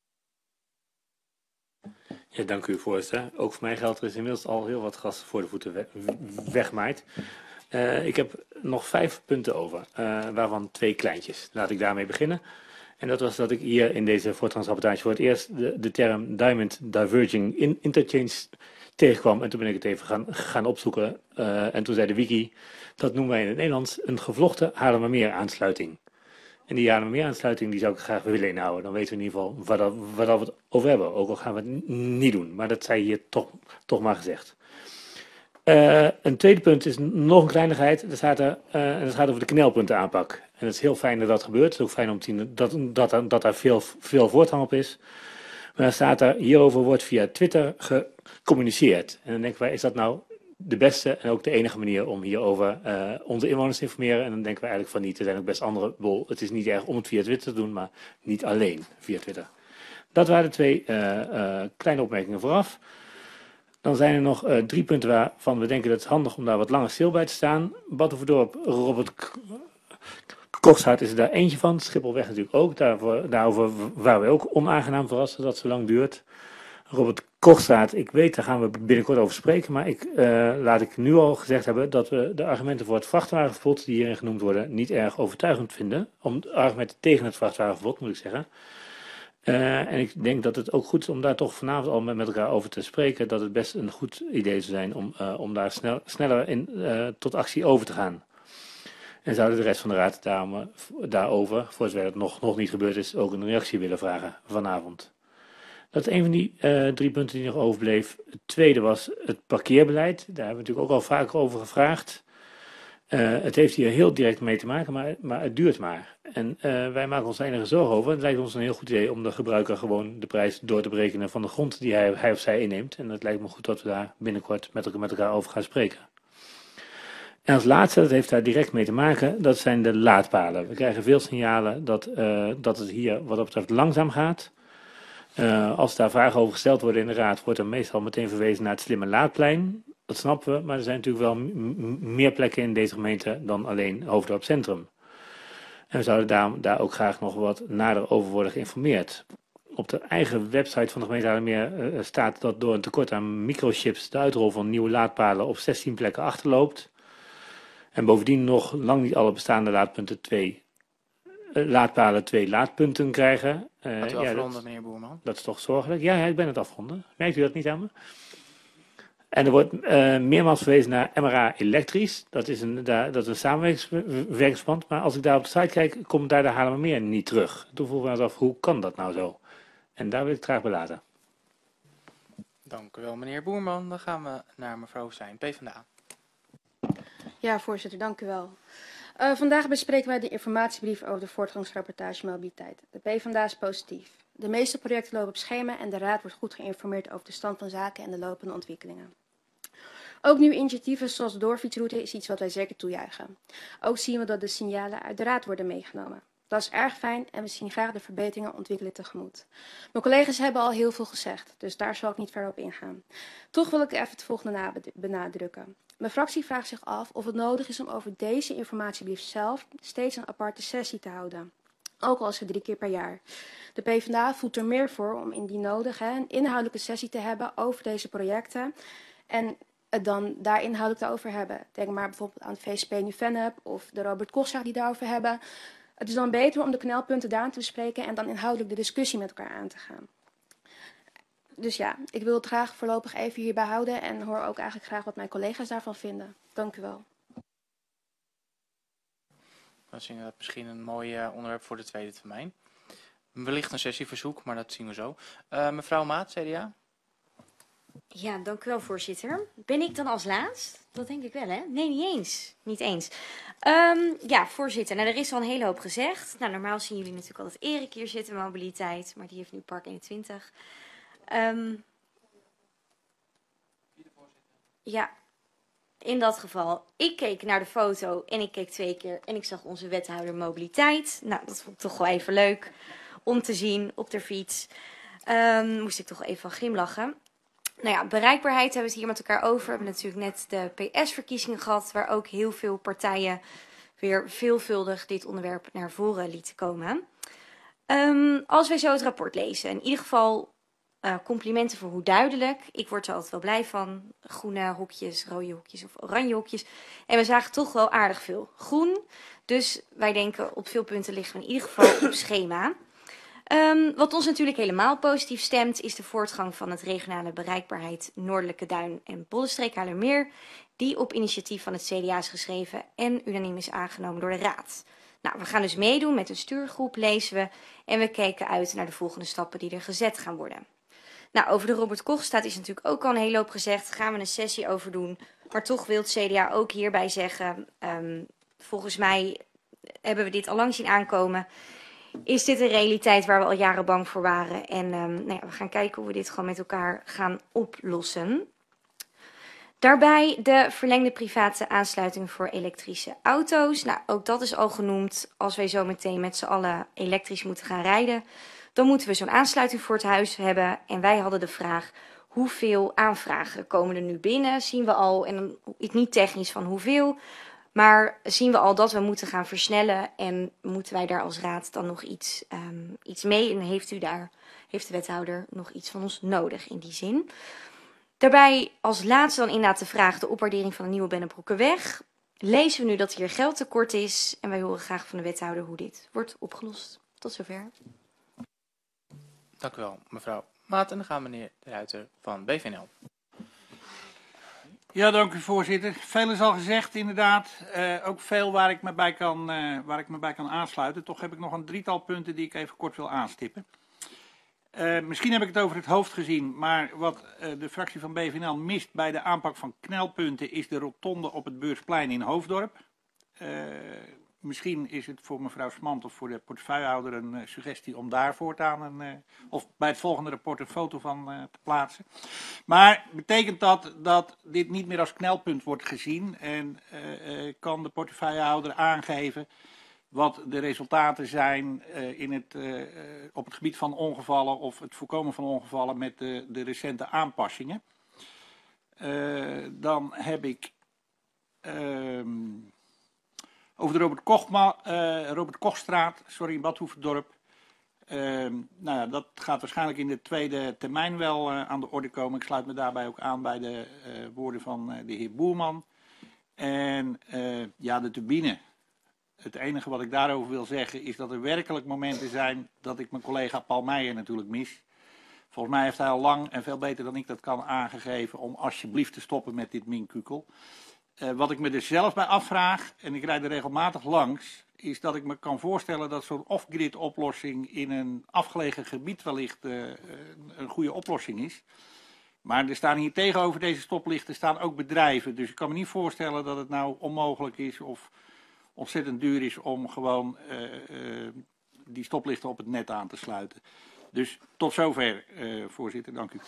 Ja, dank u, voorzitter. Ook voor mij geldt er is inmiddels al heel wat gas voor de voeten we wegmaait. Uh, ik heb nog vijf punten over, uh, waarvan twee kleintjes. Laat ik daarmee beginnen. En dat was dat ik hier in deze voortgangsrapportage voor het eerst de, de term Diamond Diverging in Interchange tegenkwam. En toen ben ik het even gaan, gaan opzoeken. Uh, en toen zei de wiki, dat noemen wij in het Nederlands een gevlochten Haarlemmermeer aansluiting. En die Haarlemmermeer-aansluiting die zou ik graag willen inhouden. Dan weten we in ieder geval waar, dat, waar dat we het over hebben. Ook al gaan we het niet doen. Maar dat zij hier toch, toch maar gezegd. Uh, een tweede punt is nog een kleinigheid. Er staat er, uh, en dat gaat over de knelpuntenaanpak. En het is heel fijn dat dat gebeurt. Het is ook fijn om te zien dat, dat, dat, dat daar veel, veel voortgang op is. Maar dan staat er, hierover wordt via Twitter gecommuniceerd. En dan denken wij, is dat nou de beste en ook de enige manier om hierover uh, onze inwoners te informeren? En dan denken we eigenlijk van niet. Er zijn ook best andere bol. Het is niet erg om het via Twitter te doen, maar niet alleen via Twitter. Dat waren de twee uh, uh, kleine opmerkingen vooraf. Dan zijn er nog uh, drie punten waarvan we denken dat het handig om daar wat langer stil bij te staan. Bad Oeverdorp, Robert Kochshart is er daar eentje van. Schipholweg natuurlijk ook. Daarvoor, daarover waren we ook onaangenaam verrast dat het zo lang duurt. Robert Kochstraat, ik weet, daar gaan we binnenkort over spreken, maar ik, uh, laat ik nu al gezegd hebben dat we de argumenten voor het vrachtwagenverbod die hierin genoemd worden niet erg overtuigend vinden. Om de argumenten tegen het vrachtwagenverbod, moet ik zeggen. Uh, en ik denk dat het ook goed is om daar toch vanavond al met, met elkaar over te spreken, dat het best een goed idee zou zijn om, uh, om daar snel, sneller in, uh, tot actie over te gaan. En zouden de rest van de raad daar, daarover, voor zover het nog, nog niet gebeurd is, ook een reactie willen vragen vanavond. Dat is een van die uh, drie punten die nog overbleef. Het tweede was het parkeerbeleid. Daar hebben we natuurlijk ook al vaker over gevraagd. Uh, het heeft hier heel direct mee te maken, maar, maar het duurt maar. En uh, wij maken ons enige zorgen over. Het lijkt ons een heel goed idee om de gebruiker gewoon de prijs door te berekenen van de grond die hij, hij of zij inneemt. En het lijkt me goed dat we daar binnenkort met elkaar, met elkaar over gaan spreken. En als laatste, dat heeft daar direct mee te maken, dat zijn de laadpalen. We krijgen veel signalen dat, uh, dat het hier wat dat betreft langzaam gaat. Uh, als daar vragen over gesteld worden in de raad, wordt er meestal meteen verwezen naar het slimme laadplein. Dat snappen we, maar er zijn natuurlijk wel m- meer plekken in deze gemeente dan alleen Hoofddorp Centrum. En we zouden daar, daar ook graag nog wat nader over worden geïnformeerd. Op de eigen website van de gemeente Haarlemmermeer uh, staat dat door een tekort aan microchips de uitrol van nieuwe laadpalen op zestien plekken achterloopt. En bovendien nog lang niet alle bestaande laadpunten twee, uh, laadpalen twee laadpunten krijgen. Uh, Gaat u ja, afronden, dat, meneer Boerman? Dat is toch zorgelijk? Ja, ja, ik ben het afronden. Merkt u dat niet aan me? En er wordt uh, meermaals verwezen naar M R A elektrisch. Dat is een, daar, dat is een samenwerkingsverband. Maar als ik daar op de site kijk, komt daar de Haarlemmermeer niet terug. Toen vroegen we ons af, hoe kan dat nou zo? En daar wil ik het graag bij laten. Dank u wel, meneer Boerman. Dan gaan we naar mevrouw Stijn, PvdA. Ja, voorzitter, dank u wel. Uh, vandaag bespreken wij de informatiebrief over de voortgangsrapportage mobiliteit. De PvdA is positief. De meeste projecten lopen op schema en de raad wordt goed geïnformeerd over de stand van zaken en de lopende ontwikkelingen. Ook nieuwe initiatieven zoals de doorfietsroute is iets wat wij zeker toejuichen. Ook zien we dat de signalen uit de raad worden meegenomen. Dat is erg fijn en we zien graag de verbeteringen ontwikkelen tegemoet. Mijn collega's hebben al heel veel gezegd, dus daar zal ik niet verder op ingaan. Toch wil ik even het volgende benadrukken. Mijn fractie vraagt zich af of het nodig is om over deze informatiebrief zelf steeds een aparte sessie te houden. Ook al is het drie keer per jaar. De PvdA voelt er meer voor om indien nodig hè, een inhoudelijke sessie te hebben over deze projecten. En het dan daar inhoudelijk over hebben. Denk maar bijvoorbeeld aan V S P Nuvenep of de Robert Kochstraat die daarover hebben. Het is dan beter om de knelpunten daar te bespreken en dan inhoudelijk de discussie met elkaar aan te gaan. Dus ja, ik wil het graag voorlopig even hierbij houden en hoor ook eigenlijk graag wat mijn collega's daarvan vinden. Dank u wel. Dat is inderdaad misschien een mooi uh, onderwerp voor de tweede termijn. Wellicht een sessieverzoek, maar dat zien we zo. Uh, mevrouw Maat, C D A. Ja, dank u wel, voorzitter. Ben ik dan als laatst? Dat denk ik wel, hè? Nee, niet eens. Niet eens. Um, ja, voorzitter. Nou, er is al een hele hoop gezegd. Nou, normaal zien jullie natuurlijk altijd Erik hier zitten, mobiliteit. Maar die heeft nu Park eenentwintig. Um, ja, in dat geval. Ik keek naar de foto en ik keek twee keer en ik zag onze wethouder mobiliteit. Nou, dat vond ik toch wel even leuk om te zien op de fiets. Um, moest ik toch even van glimlachen. Nou ja, bereikbaarheid hebben we het hier met elkaar over. We hebben natuurlijk net de P S-verkiezingen gehad, waar ook heel veel partijen weer veelvuldig dit onderwerp naar voren lieten komen. Um, als wij zo het rapport lezen, in ieder geval uh, complimenten voor hoe duidelijk. Ik word er altijd wel blij van. Groene hokjes, rode hokjes of oranje hokjes. En we zagen toch wel aardig veel groen. Dus wij denken op veel punten liggen we in ieder geval op schema. Um, wat ons natuurlijk helemaal positief stemt is de voortgang van het regionale bereikbaarheid Noordelijke Duin en Bollenstreek Haarlemmermeer, die op initiatief van het C D A is geschreven en unaniem is aangenomen door de Raad. Nou, we gaan dus meedoen met een stuurgroep, lezen we, en we kijken uit naar de volgende stappen die er gezet gaan worden. Nou, over de Robert Kochstraat is natuurlijk ook al een hele hoop gezegd, daar gaan we een sessie over doen, maar toch wil het C D A ook hierbij zeggen, um, volgens mij hebben we dit al lang zien aankomen. Is dit een realiteit waar we al jaren bang voor waren? En um, nou ja, we gaan kijken hoe we dit gewoon met elkaar gaan oplossen. Daarbij de verlengde private aansluiting voor elektrische auto's. Nou, ook dat is al genoemd. Als wij zo meteen met z'n allen elektrisch moeten gaan rijden, dan moeten we zo'n aansluiting voor het huis hebben. En wij hadden de vraag, hoeveel aanvragen komen er nu binnen? Zien we al, en dan niet technisch van hoeveel, maar zien we al dat we moeten gaan versnellen en moeten wij daar als raad dan nog iets, um, iets mee? En heeft u daar, heeft heeft de wethouder nog iets van ons nodig in die zin. Daarbij als laatste dan inderdaad de vraag de opwaardering van de Nieuwe Bennebroekerweg. Lezen we nu dat hier geldtekort is en wij horen graag van de wethouder hoe dit wordt opgelost. Tot zover. Dank u wel, mevrouw Maat. En dan gaan we meneer De Ruiter van B V N L. Ja, dank u voorzitter. Veel is al gezegd inderdaad. Uh, ook veel waar ik, me bij kan, uh, waar ik me bij kan aansluiten. Toch heb ik nog een drietal punten die ik even kort wil aanstippen. Uh, misschien heb ik het over het hoofd gezien, maar wat uh, de fractie van B V N L mist bij de aanpak van knelpunten is de rotonde op het Beursplein in Hoofddorp. Uh, misschien is het voor mevrouw Smant of voor de portefeuillehouder een uh, suggestie om daar voortaan een, uh, of bij het volgende rapport een foto van uh, te plaatsen. Maar betekent dat dat dit niet meer als knelpunt wordt gezien en uh, uh, kan de portefeuillehouder aangeven wat de resultaten zijn uh, in het, uh, op het gebied van ongevallen of het voorkomen van ongevallen met de, de recente aanpassingen. Uh, dan heb ik uh, over de Robert, Kochma, uh, Robert Kochstraat, sorry, in Bad Hoeverdorp. Uh, nou ja, dat gaat waarschijnlijk in de tweede termijn wel uh, aan de orde komen. Ik sluit me daarbij ook aan bij de uh, woorden van uh, de heer Boerman. En uh, ja, de turbine. Het enige wat ik daarover wil zeggen is dat er werkelijk momenten zijn dat ik mijn collega Paul Meijer natuurlijk mis. Volgens mij heeft hij al lang en veel beter dan ik dat kan aangegeven om alsjeblieft te stoppen met dit minkukel. Uh, wat ik me er zelf bij afvraag, en ik rijd er regelmatig langs, is dat ik me kan voorstellen dat zo'n off-grid oplossing in een afgelegen gebied wellicht uh, een goede oplossing is. Maar er staan hier tegenover deze stoplichten staan ook bedrijven. Dus ik kan me niet voorstellen dat het nou onmogelijk is of ontzettend duur is om gewoon uh, uh, die stoplichten op het net aan te sluiten. Dus tot zover, uh, voorzitter. Dank u.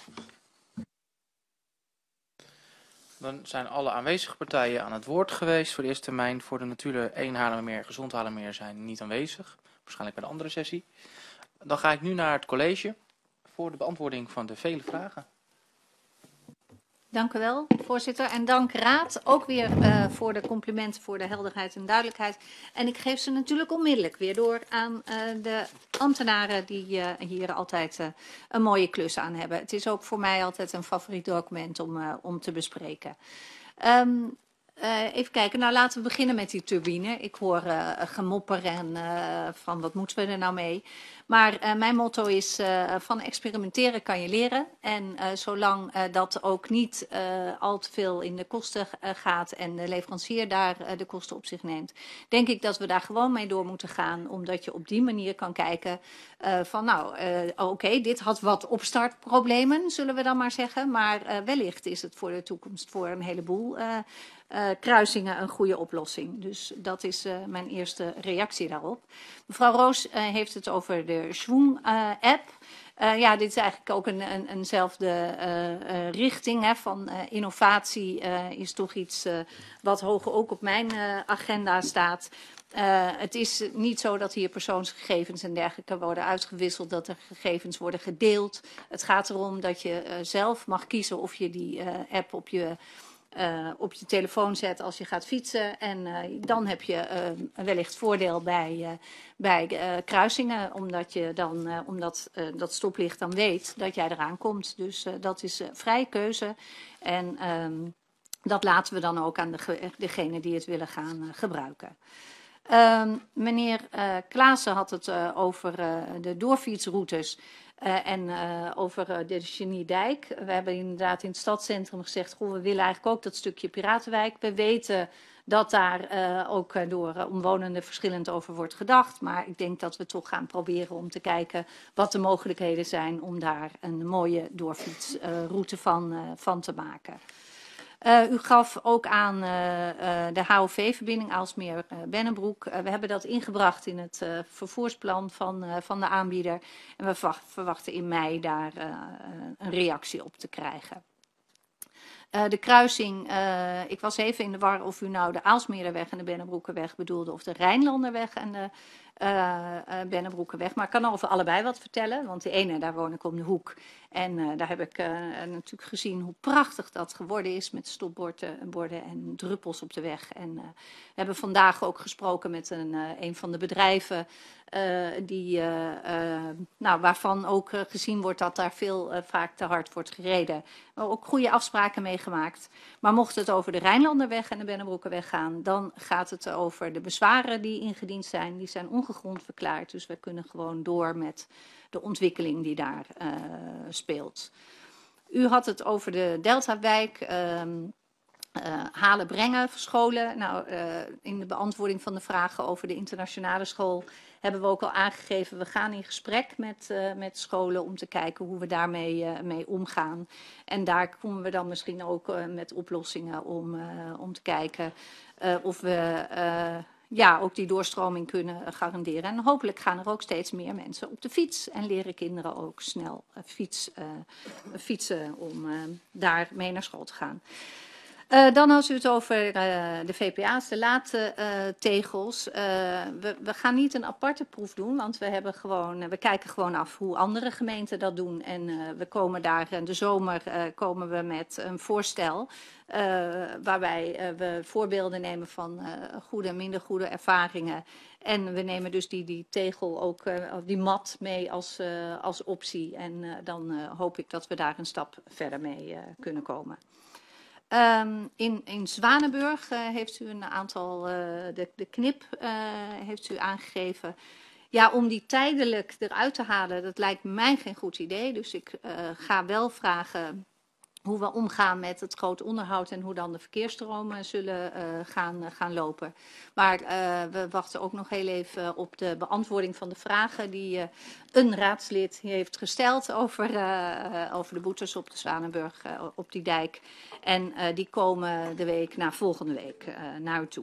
Dan zijn alle aanwezige partijen aan het woord geweest. Voor de eerste termijn voor de notulen één Haarlemmermeer, Gezond Haarlemmermeer zijn niet aanwezig. Waarschijnlijk bij de andere sessie. Dan ga ik nu naar het college voor de beantwoording van de vele vragen. Dank u wel, voorzitter. En dank raad. Ook weer uh, voor de complimenten voor de helderheid en duidelijkheid. En ik geef ze natuurlijk onmiddellijk weer door aan uh, de ambtenaren die uh, hier altijd uh, een mooie klus aan hebben. Het is ook voor mij altijd een favoriet document om, uh, om te bespreken. Um, Uh, even kijken, nou laten we beginnen met die turbine. Ik hoor uh, gemopper en uh, van wat moeten we er nou mee. Maar uh, mijn motto is uh, van experimenteren kan je leren. En uh, zolang uh, dat ook niet uh, al te veel in de kosten uh, gaat en de leverancier daar uh, de kosten op zich neemt, denk ik dat we daar gewoon mee door moeten gaan. Omdat je op die manier kan kijken uh, van nou, uh, oké, okay, dit had wat opstartproblemen, zullen we dan maar zeggen. Maar uh, wellicht is het voor de toekomst voor een heleboel Uh, Uh, kruisingen een goede oplossing. Dus dat is uh, mijn eerste reactie daarop. Mevrouw Roos uh, heeft het over de Schwung-app. Uh, uh, ja, dit is eigenlijk ook een, een, eenzelfde uh, uh, richting hè, van uh, innovatie uh, is toch iets uh, wat hoog ook op mijn uh, agenda staat. Uh, het is niet zo dat hier persoonsgegevens en dergelijke worden uitgewisseld, dat er gegevens worden gedeeld. Het gaat erom dat je uh, zelf mag kiezen of je die uh, app op je Uh, op je telefoon zet als je gaat fietsen. En uh, dan heb je uh, wellicht voordeel bij, uh, bij uh, kruisingen. Omdat je dan, uh, omdat uh, dat stoplicht dan weet dat jij eraan komt. Dus uh, dat is uh, vrije keuze. En um, dat laten we dan ook aan de, degene die het willen gaan uh, gebruiken. Uh, meneer uh, Klaassen had het uh, over uh, de doorfietsroutes. Uh, en uh, over uh, de Geniedijk. We hebben inderdaad in het stadscentrum gezegd, goh, we willen eigenlijk ook dat stukje Piratenwijk. We weten dat daar uh, ook uh, door uh, omwonenden verschillend over wordt gedacht. Maar ik denk dat we toch gaan proberen om te kijken wat de mogelijkheden zijn om daar een mooie doorfietsroute uh, van, uh, van te maken. Uh, u gaf ook aan uh, uh, de H O V-verbinding Aalsmeer-Bennebroek. Uh, we hebben dat ingebracht in het uh, vervoersplan van, uh, van de aanbieder. En we verwachten in mei daar uh, een reactie op te krijgen. Uh, de kruising, uh, ik was even in de war of u nou de Aalsmeerderweg en de Bennebroekerweg bedoelde of de Rijnlanderweg en de, uh, uh, Bennebroekenweg. Maar ik kan over allebei wat vertellen, want die ene, daar woon ik om de hoek. En uh, daar heb ik uh, natuurlijk gezien hoe prachtig dat geworden is met stopborden borden en druppels op de weg. En uh, we hebben vandaag ook gesproken met een, uh, een van de bedrijven uh, die, uh, uh, nou, waarvan ook uh, gezien wordt dat daar veel uh, vaak te hard wordt gereden. We hebben ook goede afspraken meegemaakt. Maar mocht het over de Rijnlanderweg en de Bennebroekenweg gaan, dan gaat het over de bezwaren die ingediend zijn. Die zijn ongegrond verklaard, dus we kunnen gewoon door met de ontwikkeling die daar uh, speelt. U had het over de Deltawijk, uh, uh, halen, brengen, scholen. Nou, uh, in de beantwoording van de vragen over de internationale school hebben we ook al aangegeven, we gaan in gesprek met, uh, met scholen om te kijken hoe we daarmee uh, mee omgaan. En daar komen we dan misschien ook uh, met oplossingen om, uh, om te kijken uh, of we uh, ja, ook die doorstroming kunnen garanderen. En hopelijk gaan er ook steeds meer mensen op de fiets en leren kinderen ook snel uh, fiets, uh, fietsen om uh, daar mee naar school te gaan. Uh, dan als u het over uh, de V P A's, de late uh, tegels. Uh, we, we gaan niet een aparte proef doen, want we, hebben gewoon, uh, we kijken gewoon af hoe andere gemeenten dat doen. En uh, we komen daar in de zomer uh, komen we met een voorstel uh, waarbij uh, we voorbeelden nemen van uh, goede en minder goede ervaringen. En we nemen dus die, die tegel ook, uh, die mat mee als, uh, als optie. En uh, dan uh, hoop ik dat we daar een stap verder mee uh, kunnen komen. Um, in, in Zwanenburg uh, heeft u een aantal, uh, de, de knip uh, heeft u aangegeven. Ja, om die tijdelijk eruit te halen, dat lijkt mij geen goed idee. Dus ik uh, ga wel vragen hoe we omgaan met het groot onderhoud en hoe dan de verkeersstromen zullen uh, gaan, uh, gaan lopen. Maar uh, we wachten ook nog heel even op de beantwoording van de vragen die uh, een raadslid heeft gesteld over, uh, over de boetes op de Zwanenburg, uh, op die dijk. En uh, die komen de week na volgende week uh, naar u toe.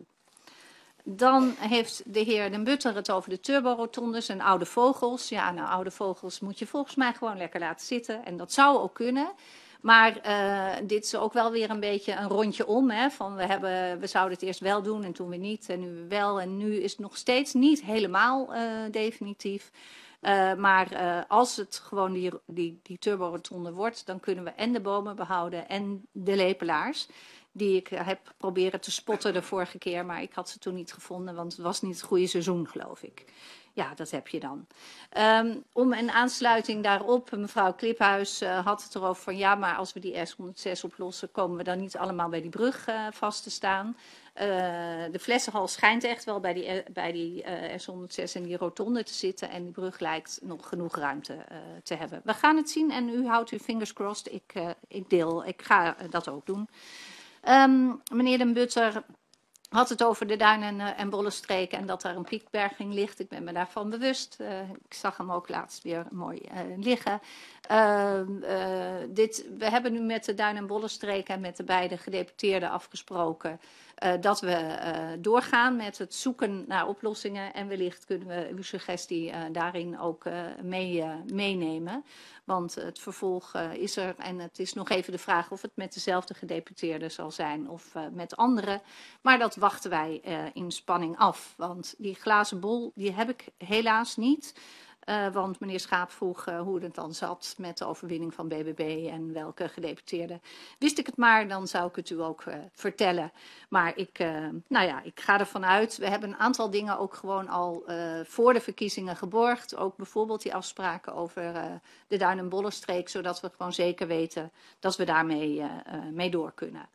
Dan heeft de heer Den Butter het over de turborotondes en oude vogels. Ja, nou, oude vogels moet je volgens mij gewoon lekker laten zitten. En dat zou ook kunnen. Maar uh, dit is ook wel weer een beetje een rondje om. Hè, van we, hebben, we zouden het eerst wel doen en toen weer niet. En nu wel. En nu is het nog steeds niet helemaal uh, definitief. Uh, maar uh, als het gewoon die, die, die turborotonde wordt, dan kunnen we en de bomen behouden en de lepelaars. Die ik heb proberen te spotten de vorige keer, maar ik had ze toen niet gevonden, want het was niet het goede seizoen, geloof ik. Ja, dat heb je dan. Um, om een aansluiting daarop, mevrouw Kliphuis uh, had het erover van ja, maar als we die S honderdzes oplossen, komen we dan niet allemaal bij die brug uh, vast te staan. Uh, de flessenhal schijnt echt wel bij die, bij die uh, S honderdzes en die rotonde te zitten en die brug lijkt nog genoeg ruimte uh, te hebben. We gaan het zien en u houdt uw fingers crossed. Ik, uh, ik deel, ik ga uh, dat ook doen. Um, meneer Den Butter had het over de Duin- en, en Bollenstreken en dat daar een piekberging ligt. Ik ben me daarvan bewust. Uh, ik zag hem ook laatst weer mooi uh, liggen. Uh, uh, dit, we hebben nu met de Duin- en Bollenstreken en met de beide gedeputeerden afgesproken uh, dat we uh, doorgaan met het zoeken naar oplossingen. En wellicht kunnen we uw suggestie uh, daarin ook uh, mee, uh, meenemen. Want het vervolg uh, is er en het is nog even de vraag of het met dezelfde gedeputeerden zal zijn of uh, met anderen. Maar dat wachten wij uh, in spanning af. Want die glazen bol die heb ik helaas niet. Uh, want meneer Schaap vroeg uh, hoe het dan zat met de overwinning van B B B en welke gedeputeerden. Wist ik het maar, dan zou ik het u ook uh, vertellen. Maar ik, uh, nou ja, ik ga ervan uit. We hebben een aantal dingen ook gewoon al uh, voor de verkiezingen geborgd. Ook bijvoorbeeld die afspraken over uh, de Duin- en Bollenstreek. Zodat we gewoon zeker weten dat we daarmee uh, uh, mee door kunnen.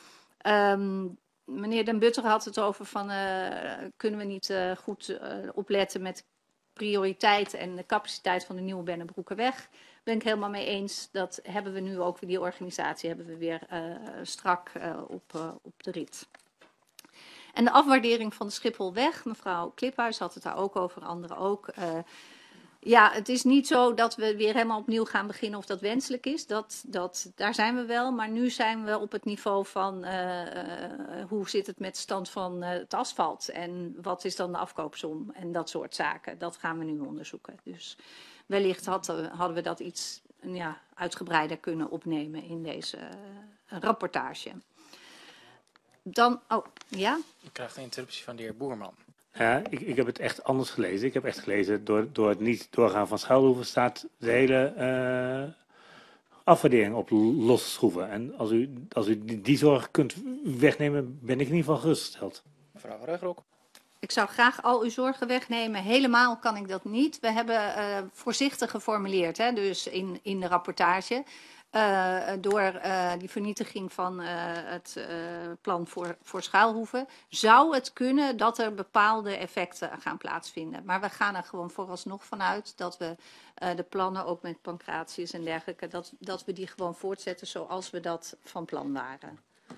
Um, meneer Den Butter had het over van uh, kunnen we niet uh, goed uh, opletten met prioriteit en de capaciteit van de nieuwe Bennebroekenweg. Ben ik helemaal mee eens. Dat hebben we nu ook weer, die organisatie hebben we weer uh, strak uh, op, uh, op de rit. En de afwaardering van de Schipholweg, mevrouw Kliphuis had het daar ook over, anderen ook. Uh, ja, het is niet zo dat we weer helemaal opnieuw gaan beginnen of dat wenselijk is. Dat, dat, daar zijn we wel, maar nu zijn we op het niveau van uh, uh, hoe zit het met de stand van uh, het asfalt en wat is dan de afkoopsom en dat soort zaken. Dat gaan we nu onderzoeken. Dus wellicht had, hadden we dat iets ja, uitgebreider kunnen opnemen in deze uh, rapportage. Dan, oh, ja? Ik krijg de interruptie van de heer Boerman. Ja, ik, ik heb het echt anders gelezen. Ik heb echt gelezen, door, door het niet doorgaan van Schuilhoeven staat de hele uh, afwaardering op losse schroeven. En als u, als u die, die zorg kunt wegnemen, ben ik in ieder geval gerustgesteld. Mevrouw Reugrok. Ik zou graag al uw zorgen wegnemen. Helemaal kan ik dat niet. We hebben uh, voorzichtig geformuleerd, hè, dus in, in de rapportage. Uh, door uh, die vernietiging van uh, het uh, plan voor, voor Schuilhoeven, zou het kunnen dat er bepaalde effecten gaan plaatsvinden. Maar we gaan er gewoon vooralsnog vanuit dat we uh, de plannen, ook met Pancratius en dergelijke, dat, dat we die gewoon voortzetten zoals we dat van plan waren.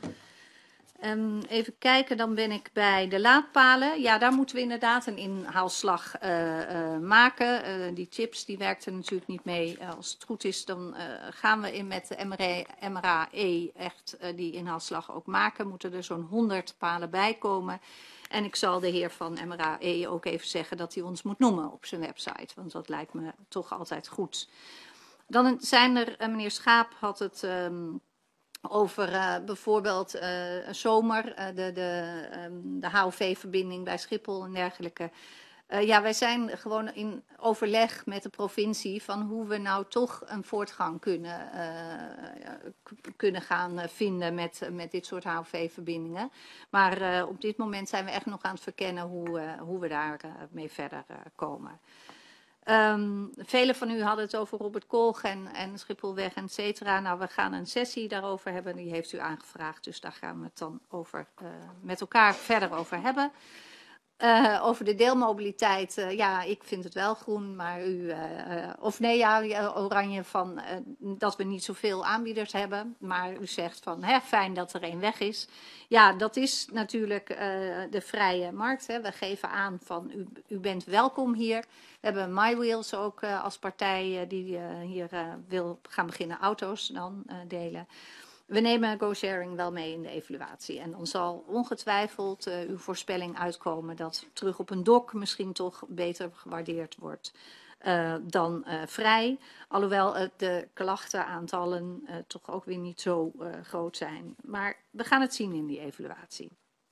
Um, even kijken, dan ben ik bij de laadpalen. Ja, daar moeten we inderdaad een inhaalslag uh, uh, maken. Uh, die chips die werkten natuurlijk niet mee. Uh, als het goed is, dan uh, gaan we in met de M R A E echt uh, die inhaalslag ook maken. Moeten er zo'n honderd palen bij komen. En ik zal de heer van M R A E ook even zeggen dat hij ons moet noemen op zijn website. Want dat lijkt me toch altijd goed. Dan zijn er, uh, meneer Schaap had het... Um, Over uh, bijvoorbeeld uh, een zomer, uh, de, de, um, de H O V-verbinding bij Schiphol en dergelijke. Uh, ja, wij zijn gewoon in overleg met de provincie van hoe we nou toch een voortgang kunnen, uh, kunnen gaan vinden met, met dit soort H O V-verbindingen. Maar uh, op dit moment zijn we echt nog aan het verkennen hoe, uh, hoe we daar uh, mee verder uh, komen. Um, velen van u hadden het over Robert Kolch en, en Schipholweg, et cetera. Nou, we gaan een sessie daarover hebben, die heeft u aangevraagd. Dus daar gaan we het dan over, uh, met elkaar verder over hebben. Uh, over de deelmobiliteit, uh, ja, ik vind het wel groen, maar u, uh, uh, of nee, ja, oranje, van uh, dat we niet zoveel aanbieders hebben. Maar u zegt van, hè, fijn dat er één weg is. Ja, dat is natuurlijk uh, de vrije markt. Hè. We geven aan van, u, u bent welkom hier. We hebben MyWheels ook uh, als partij uh, die uh, hier uh, wil gaan beginnen auto's dan uh, delen. We nemen GoSharing wel mee in de evaluatie. En dan zal ongetwijfeld uh, uw voorspelling uitkomen dat terug op een dok misschien toch beter gewaardeerd wordt uh, dan uh, vrij. Alhoewel uh, de klachtenaantallen uh, toch ook weer niet zo uh, groot zijn. Maar we gaan het zien in die evaluatie.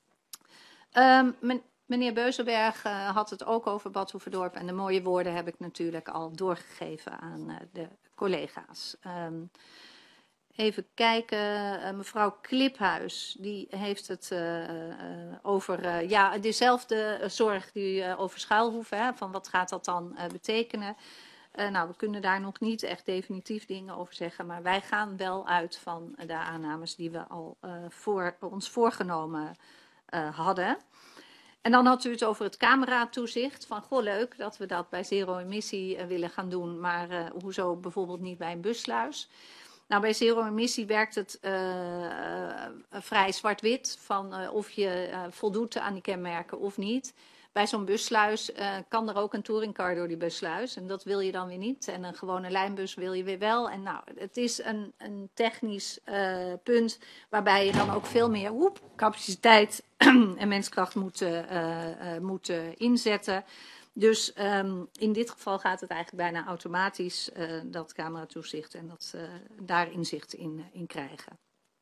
Um, men, meneer Beuzelberg uh, had het ook over Bad Hoeverdorp. En de mooie woorden heb ik natuurlijk al doorgegeven aan uh, de collega's. Um, Even kijken, uh, mevrouw Kliphuis, die heeft het uh, uh, over uh, ja, dezelfde zorg die uh, over Schuilhoeven, hè, van wat gaat dat dan uh, betekenen. Uh, nou, we kunnen daar nog niet echt definitief dingen over zeggen, maar wij gaan wel uit van de aannames die we al uh, voor ons voorgenomen uh, hadden. En dan had u het over het cameratoezicht, van goh leuk dat we dat bij zero-emissie uh, willen gaan doen, maar uh, hoezo bijvoorbeeld niet bij een bussluis? Nou, bij zero-emissie werkt het uh, uh, vrij zwart-wit, van uh, of je uh, voldoet aan die kenmerken of niet. Bij zo'n bussluis uh, kan er ook een touringcar door die bussluis en dat wil je dan weer niet. En een gewone lijnbus wil je weer wel. En nou, het is een, een technisch uh, punt waarbij je dan ook veel meer woep, capaciteit en menskracht moet, uh, uh, moet uh, inzetten. Dus um, in dit geval gaat het eigenlijk bijna automatisch, uh, dat cameratoezicht en dat uh, daar inzicht in, in krijgen.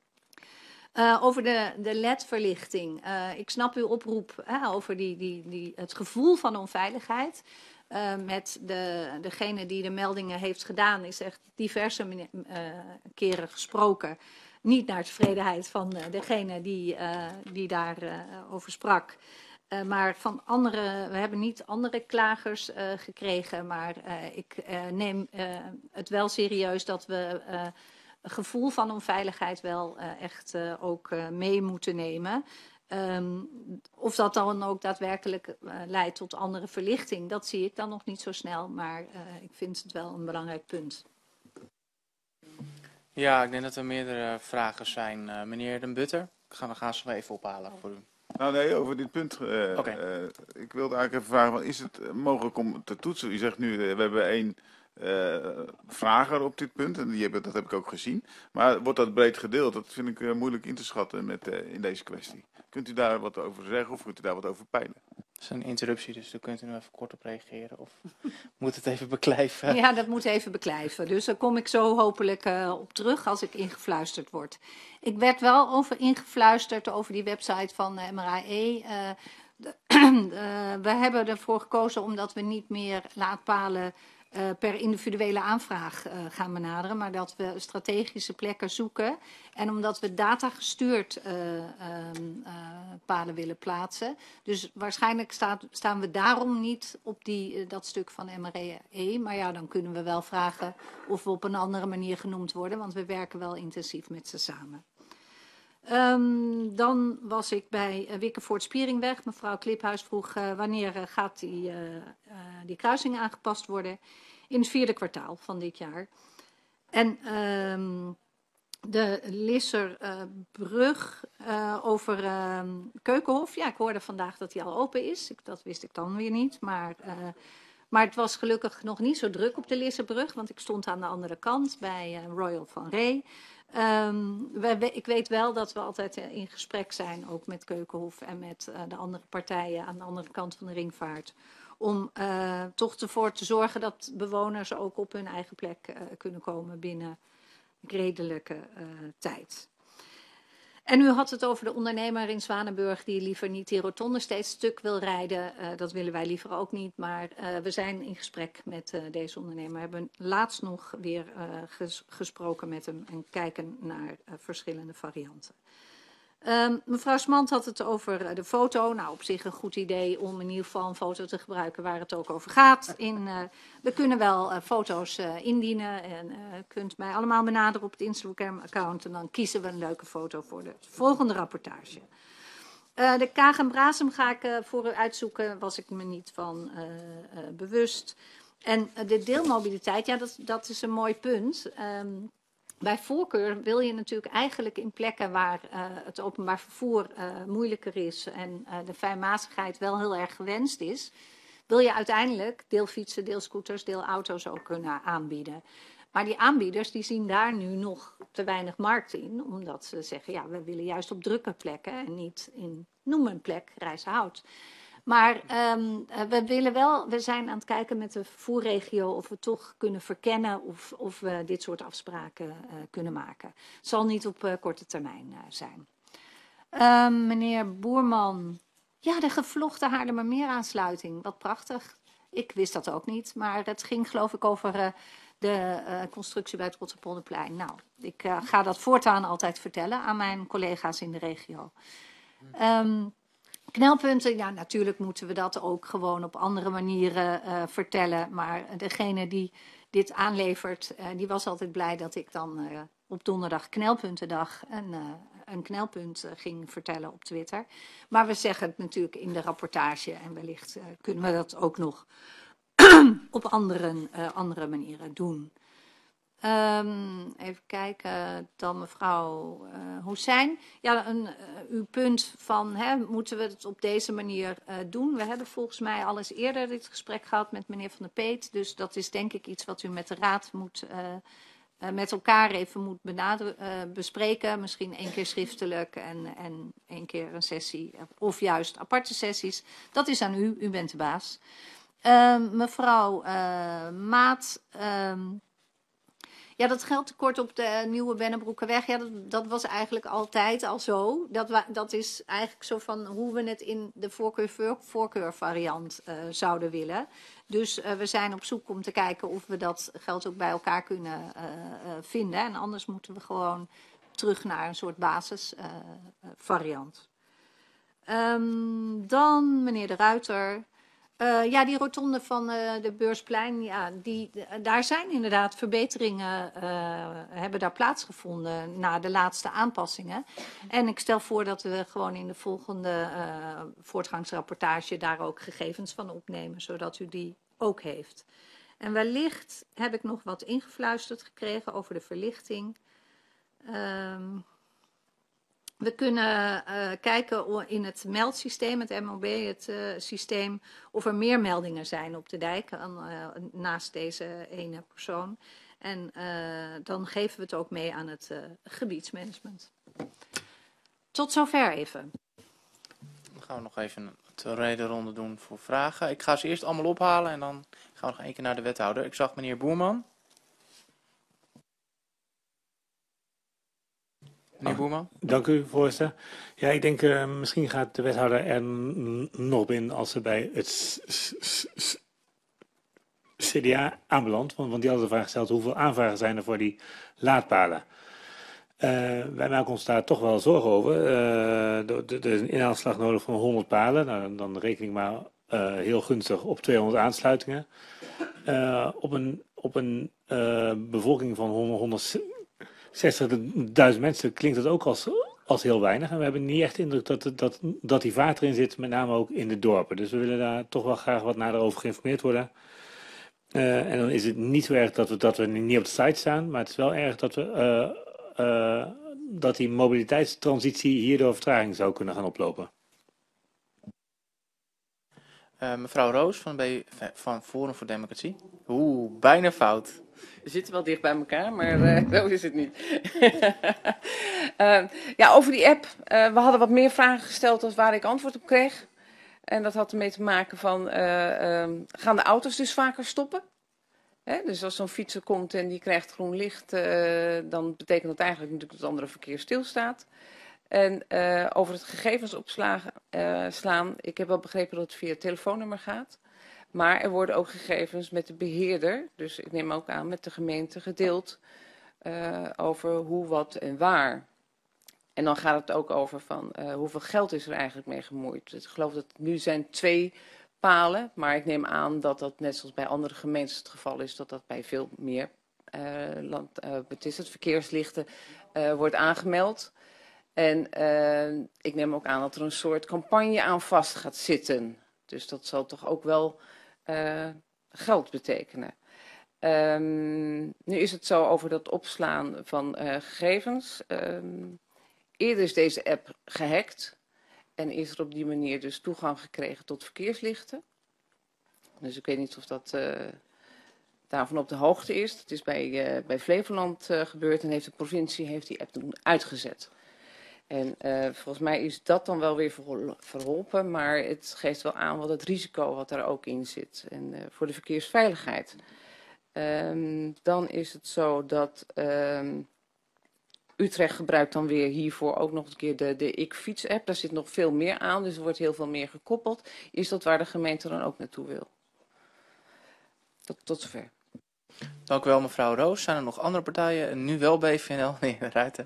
Uh, over de, de L E D-verlichting. Uh, ik snap uw oproep hè, over die, die, die, het gevoel van onveiligheid. Uh, met de, degene die de meldingen heeft gedaan is echt diverse uh, keren gesproken. Niet naar tevredenheid van uh, degene die, uh, die daarover uh, over sprak. Uh, maar van andere, we hebben niet andere klagers uh, gekregen, maar uh, ik uh, neem uh, het wel serieus dat we uh, een gevoel van onveiligheid wel uh, echt uh, ook uh, mee moeten nemen. Um, of dat dan ook daadwerkelijk uh, leidt tot andere verlichting, dat zie ik dan nog niet zo snel, maar uh, ik vind het wel een belangrijk punt. Ja, ik denk dat er meerdere vragen zijn. Uh, meneer Den Butter, ik ga, we gaan ze wel even ophalen voor u. Nou nee, over dit punt. Uh, okay. uh, ik wilde eigenlijk even vragen, is het mogelijk om te toetsen? U zegt nu, uh, we hebben één uh, vrager op dit punt en die hebben, dat heb ik ook gezien. Maar wordt dat breed gedeeld? Dat vind ik uh, moeilijk in te schatten met, uh, in deze kwestie. Kunt u daar wat over zeggen of kunt u daar wat over peilen? Het is een interruptie, dus daar kunt u nu even kort op reageren of moet het even beklijven? Ja, dat moet even beklijven. Dus daar kom ik zo hopelijk uh, op terug als ik ingefluisterd word. Ik werd wel over ingefluisterd over die website van uh, M R A E. Uh, de, uh, we hebben ervoor gekozen omdat we niet meer laadpalen uh, per individuele aanvraag uh, gaan benaderen, maar dat we strategische plekken zoeken. En omdat we datagestuurd uh, uh, uh, palen willen plaatsen. Dus waarschijnlijk staat, staan we daarom niet op die, uh, dat stuk van M R E. Maar ja, dan kunnen we wel vragen of we op een andere manier genoemd worden, want we werken wel intensief met ze samen. Um, dan was ik bij uh, Wikkevoort-Spieringweg. Mevrouw Kliphuis vroeg uh, wanneer uh, gaat die, uh, uh, die kruising aangepast worden. In het vierde kwartaal van dit jaar. En um, de Lisserbrug uh, uh, over uh, Keukenhof. Ja, ik hoorde vandaag dat die al open is. Ik, dat wist ik dan weer niet. Maar, uh, maar het was gelukkig nog niet zo druk op de Lisserbrug. Want ik stond aan de andere kant bij uh, Royal van Ree. Um, we, we, ik weet wel dat we altijd uh, in gesprek zijn, ook met Keukenhof en met uh, de andere partijen aan de andere kant van de ringvaart. Om uh, toch ervoor te zorgen dat bewoners ook op hun eigen plek uh, kunnen komen binnen redelijke uh, tijd. En u had het over de ondernemer in Zwanenburg die liever niet die rotonde steeds stuk wil rijden. Uh, dat willen wij liever ook niet, maar uh, we zijn in gesprek met uh, deze ondernemer. We hebben laatst nog weer uh, ges gesproken met hem en kijken naar uh, verschillende varianten. Um, mevrouw Smant had het over uh, de foto. Nou, op zich een goed idee om in ieder geval een foto te gebruiken waar het ook over gaat. In, uh, we kunnen wel uh, foto's uh, indienen en uh, kunt mij allemaal benaderen op het Instagram-account. En dan kiezen we een leuke foto voor de volgende rapportage. Uh, de Kaag en Brasem ga ik uh, voor u uitzoeken, was ik me niet van uh, uh, bewust. En uh, de deelmobiliteit, ja, dat, dat is een mooi punt. Um, Bij voorkeur wil je natuurlijk eigenlijk in plekken waar uh, het openbaar vervoer uh, moeilijker is en uh, de fijnmazigheid wel heel erg gewenst is, wil je uiteindelijk deelfietsen, deelscooters, deelauto's ook kunnen aanbieden. Maar die aanbieders die zien daar nu nog te weinig markt in, omdat ze zeggen, ja, we willen juist op drukke plekken en niet in, noem een plek, Rijsselhout. Maar um, we willen wel, we zijn aan het kijken met de vervoerregio of we toch kunnen verkennen of, of we dit soort afspraken uh, kunnen maken. Het zal niet op uh, korte termijn uh, zijn. Um, meneer Boerman, ja, de gevlochten Haarlemmermeer-aansluiting, wat prachtig. Ik wist dat ook niet, maar het ging geloof ik over uh, de uh, constructie bij het Rotterpolderplein. Nou, ik uh, ga dat voortaan altijd vertellen aan mijn collega's in de regio. Um, Knelpunten, ja, natuurlijk moeten we dat ook gewoon op andere manieren uh, vertellen. Maar degene die dit aanlevert, uh, die was altijd blij dat ik dan uh, op donderdag knelpuntendag een, uh, een knelpunt uh, ging vertellen op Twitter. Maar we zeggen het natuurlijk in de rapportage en wellicht uh, kunnen we dat ook nog op andere, uh, andere manieren doen. Um, even kijken, dan mevrouw uh, Hoesijn. Ja, een, uh, uw punt van, hè, moeten we het op deze manier uh, doen? We hebben volgens mij al eens eerder dit gesprek gehad met meneer Van der Peet. Dus dat is denk ik iets wat u met de raad moet, uh, uh, met elkaar even moet benader, uh, bespreken. Misschien één keer schriftelijk en, en één keer een sessie. Of juist aparte sessies. Dat is aan u, u bent de baas. Uh, mevrouw uh, Maat... Um, Ja, dat geldtekort op de Nieuwe Bennebroekerweg, ja, dat, dat was eigenlijk altijd al zo. Dat, wa, dat is eigenlijk zo van hoe we het in de voorkeur, voorkeurvariant uh, zouden willen. Dus uh, we zijn op zoek om te kijken of we dat geld ook bij elkaar kunnen uh, uh, vinden. En anders moeten we gewoon terug naar een soort basisvariant. Uh, um, dan meneer De Ruiter. Uh, ja, die rotonde van uh, de Beursplein, ja, die, daar zijn inderdaad verbeteringen, uh, hebben daar plaatsgevonden na de laatste aanpassingen. En ik stel voor dat we gewoon in de volgende uh, voortgangsrapportage daar ook gegevens van opnemen, zodat u die ook heeft. En wellicht heb ik nog wat ingefluisterd gekregen over de verlichting. Um, We kunnen uh, kijken in het meldsysteem, het M O B, het uh, systeem, of er meer meldingen zijn op de dijk aan, uh, naast deze ene persoon. En uh, dan geven we het ook mee aan het uh, gebiedsmanagement. Tot zover even. Dan gaan we nog even een rederonde doen voor vragen. Ik ga ze eerst allemaal ophalen en dan gaan we nog één keer naar de wethouder. Ik zag meneer Boerman. Meneer Boerman. Dank u, voorzitter. Ja, ik denk uh, misschien gaat de wethouder er nog in als ze bij het C D A aanbelandt. Want, want die hadden de vraag gesteld hoeveel aanvragen zijn er voor die laadpalen. Uh, wij maken ons daar toch wel zorgen over. Uh, er is een inhaalslag nodig van honderd palen. Nou, dan reken ik maar uh, heel gunstig op tweehonderd aansluitingen. Uh, op een, op een uh, bevolking van honderdzestigduizend mensen klinkt dat ook als, als heel weinig. En we hebben niet echt de indruk dat, dat, dat die vaart erin zit, met name ook in de dorpen. Dus we willen daar toch wel graag wat nader over geïnformeerd worden. Uh, en dan is het niet zo erg dat we, dat we niet op de site staan, maar het is wel erg dat we... Uh, Uh, dat die mobiliteitstransitie hierdoor vertraging zou kunnen gaan oplopen. Uh, mevrouw Roos van, B, van Forum voor Democratie. Oeh, bijna fout. We zitten wel dicht bij elkaar, maar uh, zo is het niet. uh, ja, over die app. Uh, we hadden wat meer vragen gesteld dan waar ik antwoord op kreeg. En dat had ermee te maken van, uh, um, gaan de auto's dus vaker stoppen? He, dus als zo'n fietser komt en die krijgt groen licht, uh, dan betekent dat eigenlijk natuurlijk dat het andere verkeer stilstaat. En uh, over het gegevens opslagen, uh, slaan, ik heb wel begrepen dat het via het telefoonnummer gaat. Maar er worden ook gegevens met de beheerder, dus ik neem ook aan met de gemeente, gedeeld uh, over hoe, wat en waar. En dan gaat het ook over van uh, hoeveel geld is er eigenlijk mee gemoeid. Ik geloof dat het nu zijn twee palen, maar ik neem aan dat dat net zoals bij andere gemeentes het geval is, dat dat bij veel meer uh, land, uh, het is het, verkeerslichten uh, wordt aangemeld. En uh, ik neem ook aan dat er een soort campagne aan vast gaat zitten. Dus dat zal toch ook wel uh, geld betekenen. Um, nu is het zo over dat opslaan van uh, gegevens. Um, eerder is deze app gehackt. En is er op die manier dus toegang gekregen tot verkeerslichten. Dus ik weet niet of dat uh, daarvan op de hoogte is. Het is bij, uh, bij Flevoland uh, gebeurd en heeft de provincie heeft die app toen uitgezet. En uh, volgens mij is dat dan wel weer verholpen, maar het geeft wel aan wat het risico wat daar ook in zit. En uh, voor de verkeersveiligheid. Um, dan is het zo dat um, Utrecht gebruikt dan weer hiervoor ook nog een keer de, de Ik-fiets-app. Daar zit nog veel meer aan, dus er wordt heel veel meer gekoppeld. Is dat waar de gemeente dan ook naartoe wil? Tot, tot zover. Dank u wel, mevrouw Roos. Zijn er nog andere partijen? Nu wel B V N L. Nee, Ruiten.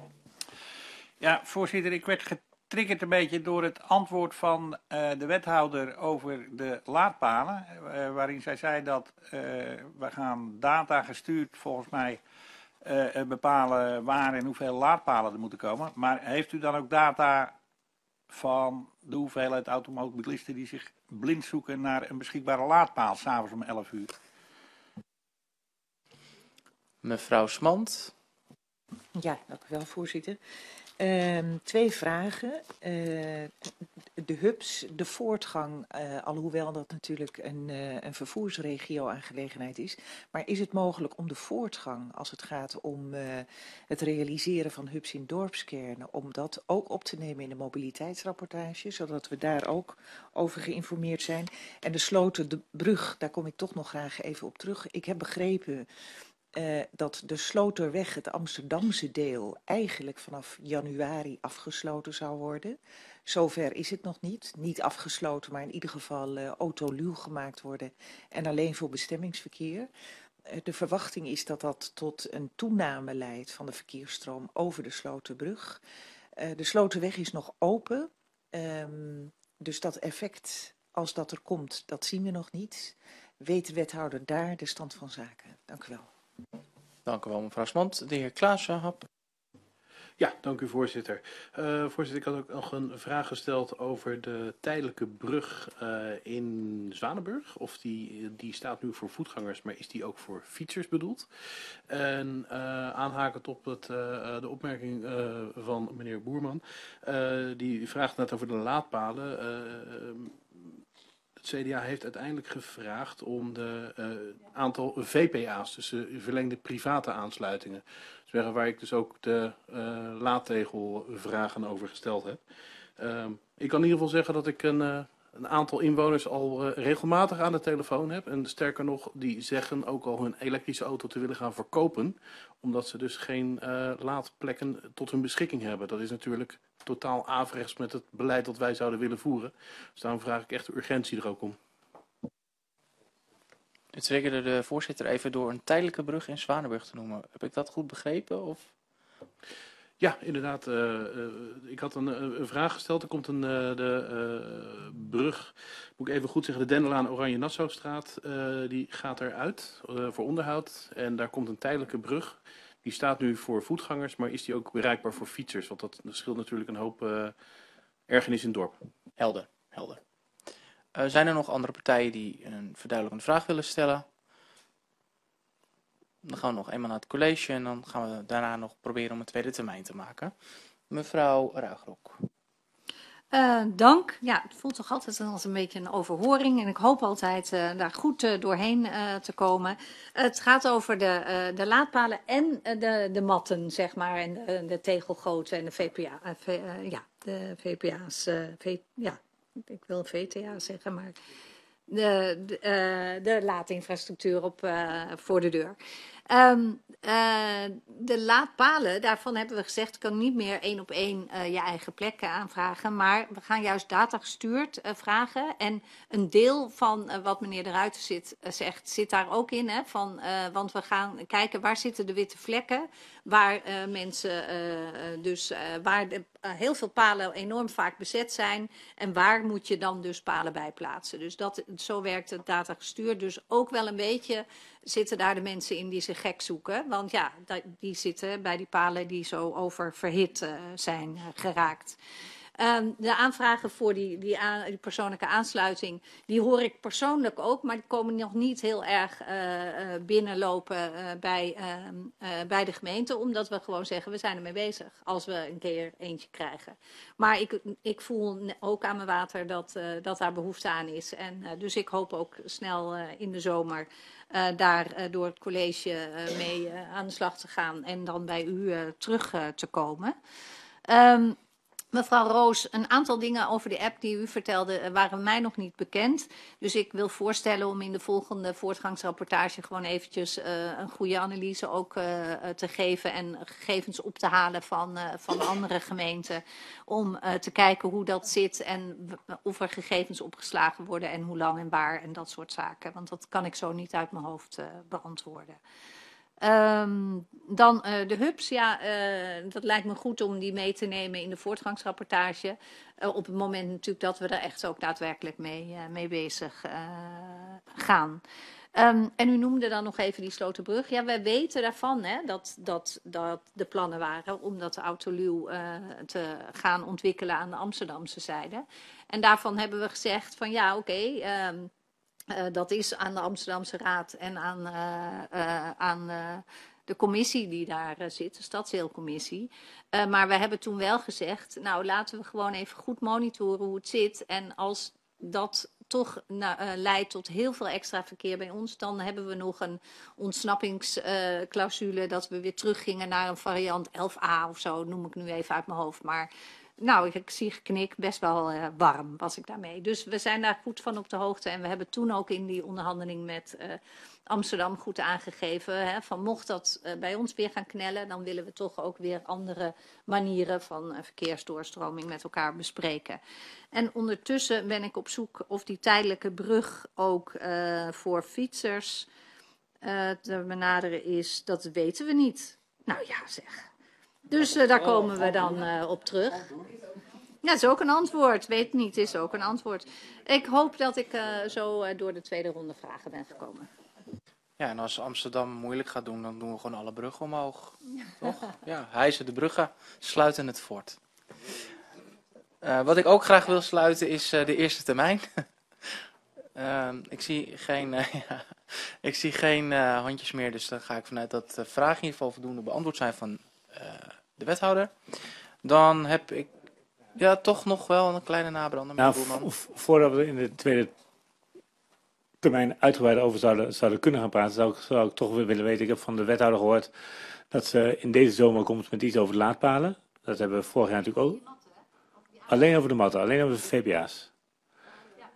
Ja, voorzitter, ik werd getriggerd een beetje door het antwoord van uh, de wethouder over de laadpalen. Uh, waarin zij zei dat uh, we gaan data gestuurd volgens mij uh, bepalen waar en hoeveel laadpalen er moeten komen. Maar heeft u dan ook data van de hoeveelheid automobilisten die zich blind zoeken naar een beschikbare laadpaal s'avonds om elf uur? Mevrouw Smant. Ja, dank u wel, voorzitter. Uh, twee vragen. Uh, de hubs, de voortgang, uh, alhoewel dat natuurlijk een, uh, een vervoersregio-aangelegenheid is. Maar is het mogelijk om de voortgang, als het gaat om uh, het realiseren van hubs in dorpskernen, om dat ook op te nemen in de mobiliteitsrapportage, zodat we daar ook over geïnformeerd zijn? En de Slotenbrug, daar kom ik toch nog graag even op terug. Ik heb begrepen Uh, dat de Sloterweg, het Amsterdamse deel, eigenlijk vanaf januari afgesloten zou worden. Zover is het nog niet. Niet afgesloten, maar in ieder geval uh, autoluw gemaakt worden en alleen voor bestemmingsverkeer. Uh, de verwachting is dat dat tot een toename leidt van de verkeersstroom over de Sloterbrug. Uh, de Sloterweg is nog open, um, dus dat effect, als dat er komt, dat zien we nog niet. Weet de wethouder daar de stand van zaken? Dank u wel. Dank u wel, mevrouw Smant. De heer Klaassen. Ja, dank u, voorzitter. Uh, voorzitter, ik had ook nog een vraag gesteld over de tijdelijke brug uh, in Zwanenburg. Of die, die staat nu voor voetgangers, maar is die ook voor fietsers bedoeld? En uh, aanhakend op het, uh, de opmerking uh, van meneer Boerman, uh, die vraagt net over de laadpalen. Uh, Het C D A heeft uiteindelijk gevraagd om de uh, aantal V P A's, dus uh, verlengde private aansluitingen, dus waar ik dus ook de uh, laadtegelvragen over gesteld heb. Uh, ik kan in ieder geval zeggen dat ik een, uh, een aantal inwoners al uh, regelmatig aan de telefoon heb. En sterker nog, die zeggen ook al hun elektrische auto te willen gaan verkopen. Omdat ze dus geen uh, laadplekken tot hun beschikking hebben. Dat is natuurlijk totaal averechts met het beleid dat wij zouden willen voeren. Dus daarom vraag ik echt de urgentie er ook om. U triggerde de voorzitter even door een tijdelijke brug in Zwanenburg te noemen. Heb ik dat goed begrepen? Of? Ja, inderdaad. Uh, uh, ik had een, een vraag gesteld. Er komt een, uh, de uh, brug, moet ik even goed zeggen, de Dendelaan Oranje Nassaustraat. Uh, die gaat eruit uh, voor onderhoud. En daar komt een tijdelijke brug. Die staat nu voor voetgangers, maar is die ook bereikbaar voor fietsers? Want dat scheelt natuurlijk een hoop uh, ergernis in het dorp. Helder, helder. Uh, zijn er nog andere partijen die een verduidelijkende vraag willen stellen? Dan gaan we nog eenmaal naar het college en dan gaan we daarna nog proberen om een tweede termijn te maken. Mevrouw Ruigrok. Uh, dank. Ja, het voelt toch altijd als een beetje een overhoring en ik hoop altijd uh, daar goed uh, doorheen uh, te komen. Uh, het gaat over de, uh, de laadpalen en uh, de, de matten, zeg maar, en de, de tegelgoten en de V P A. Uh, v, uh, ja, de V P A's. Uh, v, ja, ik wil V T A zeggen, maar de, de, uh, de laadinfrastructuur op, uh, voor de deur. Um, uh, de laadpalen, daarvan hebben we gezegd, kan niet meer één op één uh, je eigen plek aanvragen. Maar we gaan juist data gestuurd uh, vragen. En een deel van uh, wat meneer de Ruiter zit, uh, zegt, zit daar ook in. Hè, van, uh, want we gaan kijken waar zitten de witte vlekken. Waar uh, mensen uh, dus uh, waar de, uh, heel veel palen enorm vaak bezet zijn. En waar moet je dan dus palen bij plaatsen. Dus dat, zo werkt het data gestuurd. Dus ook wel een beetje zitten daar de mensen in die zich gek zoeken. Want ja, die zitten bij die palen die zo oververhit uh, zijn uh, geraakt. Um, de aanvragen voor die, die, aan, die persoonlijke aansluiting, die hoor ik persoonlijk ook, maar die komen nog niet heel erg uh, uh, binnenlopen uh, bij, uh, uh, bij de gemeente, omdat we gewoon zeggen, we zijn ermee bezig als we een keer eentje krijgen. Maar ik, ik voel ook aan mijn water dat, uh, dat daar behoefte aan is. En, uh, dus ik hoop ook snel uh, in de zomer uh, daar uh, door het college uh, mee uh, aan de slag te gaan en dan bij u uh, terug uh, te komen. Um, Mevrouw Roos, een aantal dingen over de app die u vertelde waren mij nog niet bekend. Dus ik wil voorstellen om in de volgende voortgangsrapportage gewoon eventjes uh, een goede analyse ook uh, te geven en gegevens op te halen van, uh, van andere gemeenten. Om uh, te kijken hoe dat zit en of er gegevens opgeslagen worden en hoe lang en waar en dat soort zaken. Want dat kan ik zo niet uit mijn hoofd uh, beantwoorden. Um, dan uh, de hubs, ja, uh, dat lijkt me goed om die mee te nemen in de voortgangsrapportage. Uh, op het moment natuurlijk dat we er echt ook daadwerkelijk mee, uh, mee bezig uh, gaan. Um, en u noemde dan nog even die Slotenbrug. Ja, wij weten daarvan hè, dat, dat, dat de plannen waren om dat autoluw uh, te gaan ontwikkelen aan de Amsterdamse zijde. En daarvan hebben we gezegd van ja, oké. Okay, um, Uh, dat is aan de Amsterdamse Raad en aan, uh, uh, aan uh, de commissie die daar uh, zit, de stadsdeelcommissie. Uh, maar we hebben toen wel gezegd, nou laten we gewoon even goed monitoren hoe het zit. En als dat toch nou, uh, leidt tot heel veel extra verkeer bij ons, dan hebben we nog een ontsnappingsclausule uh, dat we weer teruggingen naar een variant elf a of zo, noem ik nu even uit mijn hoofd. Maar nou, ik, ik zie geknik, best wel uh, warm was ik daarmee. Dus we zijn daar goed van op de hoogte. En we hebben toen ook in die onderhandeling met uh, Amsterdam goed aangegeven. Hè, van mocht dat uh, bij ons weer gaan knellen, dan willen we toch ook weer andere manieren van uh, verkeersdoorstroming met elkaar bespreken. En ondertussen ben ik op zoek of die tijdelijke brug ook uh, voor fietsers uh, te benaderen is. Dat weten we niet. Nou ja, zeg. Dus uh, daar komen we dan uh, op terug. Ja, is ook een antwoord. Weet niet, is ook een antwoord. Ik hoop dat ik uh, zo uh, door de tweede ronde vragen ben gekomen. Ja, en als Amsterdam moeilijk gaat doen, dan doen we gewoon alle bruggen omhoog. Toch? Ja, hijsen de bruggen, sluiten het fort. Uh, wat ik ook graag wil sluiten is uh, de eerste termijn. uh, ik zie geen, uh, ja, ik zie geen uh, handjes meer, dus dan ga ik vanuit dat de uh, vragen in ieder geval voldoende beantwoord zijn van uh, de wethouder. Dan heb ik ja, toch nog wel een kleine nabrander. Nou, voordat we in de tweede termijn uitgebreid over zouden, zouden kunnen gaan praten, zou ik, zou ik toch willen weten. Ik heb van de wethouder gehoord dat ze in deze zomer komt met iets over de laadpalen. Dat hebben we vorig jaar natuurlijk ook. Alleen over de matten, alleen over de V P A's.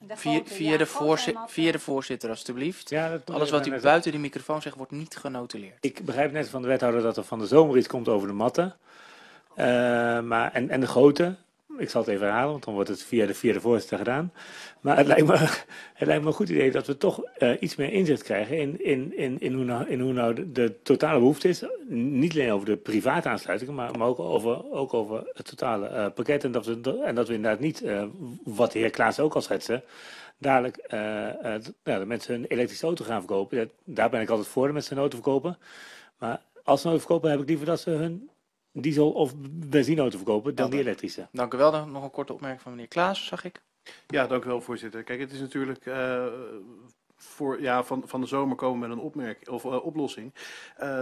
de Via, foto, via, ja, de foto voorzi- en wat, via de voorzitter, alstublieft. Ja, dat moet Alles ik wat u net- buiten die microfoon zegt, wordt niet genotuleerd. Ik begrijp net van de wethouder dat er van de zomer iets komt over de matten. Uh, maar, en, en de grootte. Ik zal het even herhalen, want dan wordt het via de, via de voorzitter gedaan. Maar het lijkt me, het lijkt me een goed idee dat we toch uh, iets meer inzicht krijgen in, in, in, in, hoe, nou, in hoe nou de, de totale behoefte is. Niet alleen over de private aansluitingen, maar, maar ook, over, ook over het totale uh, pakket. En dat, we, en dat we inderdaad niet, uh, wat de heer Klaas ook al schetste, dadelijk uh, uh, ja, de mensen een elektrische auto gaan verkopen. Ja, daar ben ik altijd voor, de mensen een auto verkopen. Maar als ze een auto verkopen, heb ik liever dat ze hun diesel- of benzineauto verkopen dan die elektrische. Dank u wel. Dan nog een korte opmerking van meneer Klaas, zag ik. Ja, dank u wel, voorzitter. Kijk, het is natuurlijk uh, voor, ja, van, van de zomer komen met een opmerking, of, uh, oplossing. Uh,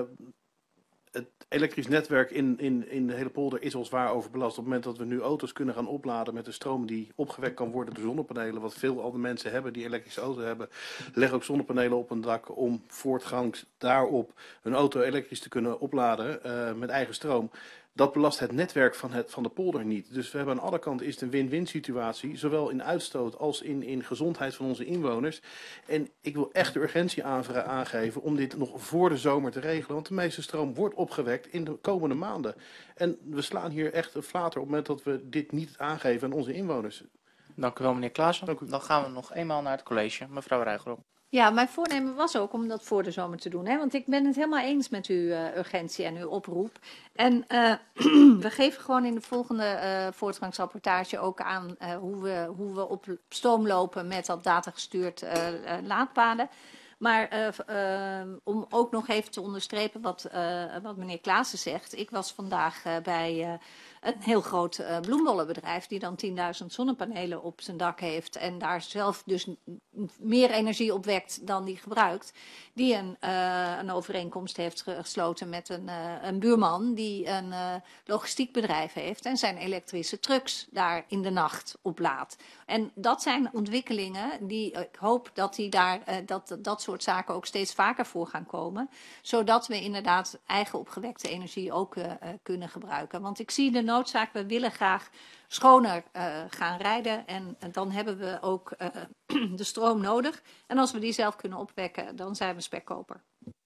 het elektrisch netwerk in, in, in de hele polder is al zwaar overbelast. Op het moment dat we nu auto's kunnen gaan opladen met de stroom die opgewekt kan worden door zonnepanelen, wat veel al de mensen hebben die elektrische auto hebben, leg ook zonnepanelen op een dak om voortgangs daarop hun auto elektrisch te kunnen opladen uh, met eigen stroom. Dat belast het netwerk van, het, van de polder niet. Dus we hebben aan alle kanten is het een win-win situatie, zowel in uitstoot als in, in gezondheid van onze inwoners. En ik wil echt de urgentie aangeven om dit nog voor de zomer te regelen, want de meeste stroom wordt opgewekt in de komende maanden. En we slaan hier echt een flater op het moment dat we dit niet aangeven aan onze inwoners. Dank u wel, meneer Klaas. Dan gaan we nog eenmaal naar het college. Mevrouw Ruigrop. Ja, mijn voornemen was ook om dat voor de zomer te doen. Hè? Want ik ben het helemaal eens met uw uh, urgentie en uw oproep. En uh, we geven gewoon in de volgende uh, voortgangsrapportage ook aan uh, hoe, we, hoe we op stoom lopen met dat datagestuurd uh, uh, laadpaden. Maar uh, uh, om ook nog even te onderstrepen wat, uh, wat meneer Klaassen zegt. Ik was vandaag uh, bij uh, een heel groot uh, bloembollenbedrijf die dan tienduizend zonnepanelen op zijn dak heeft. En daar zelf dus meer energie opwekt dan die gebruikt. Die een, uh, een overeenkomst heeft gesloten met een, uh, een buurman die een uh, logistiek bedrijf heeft. En zijn elektrische trucks daar in de nacht oplaadt. En dat zijn ontwikkelingen die ik hoop dat die daar, uh, dat, dat soort zaken ook steeds vaker voor gaan komen. Zodat we inderdaad eigen opgewekte energie ook uh, uh, kunnen gebruiken. Want ik zie de noodzaak, we willen graag schoner uh, gaan rijden. En uh, dan hebben we ook uh, de stroom nodig. En als we die zelf kunnen opwekken, dan zijn we spekkoper.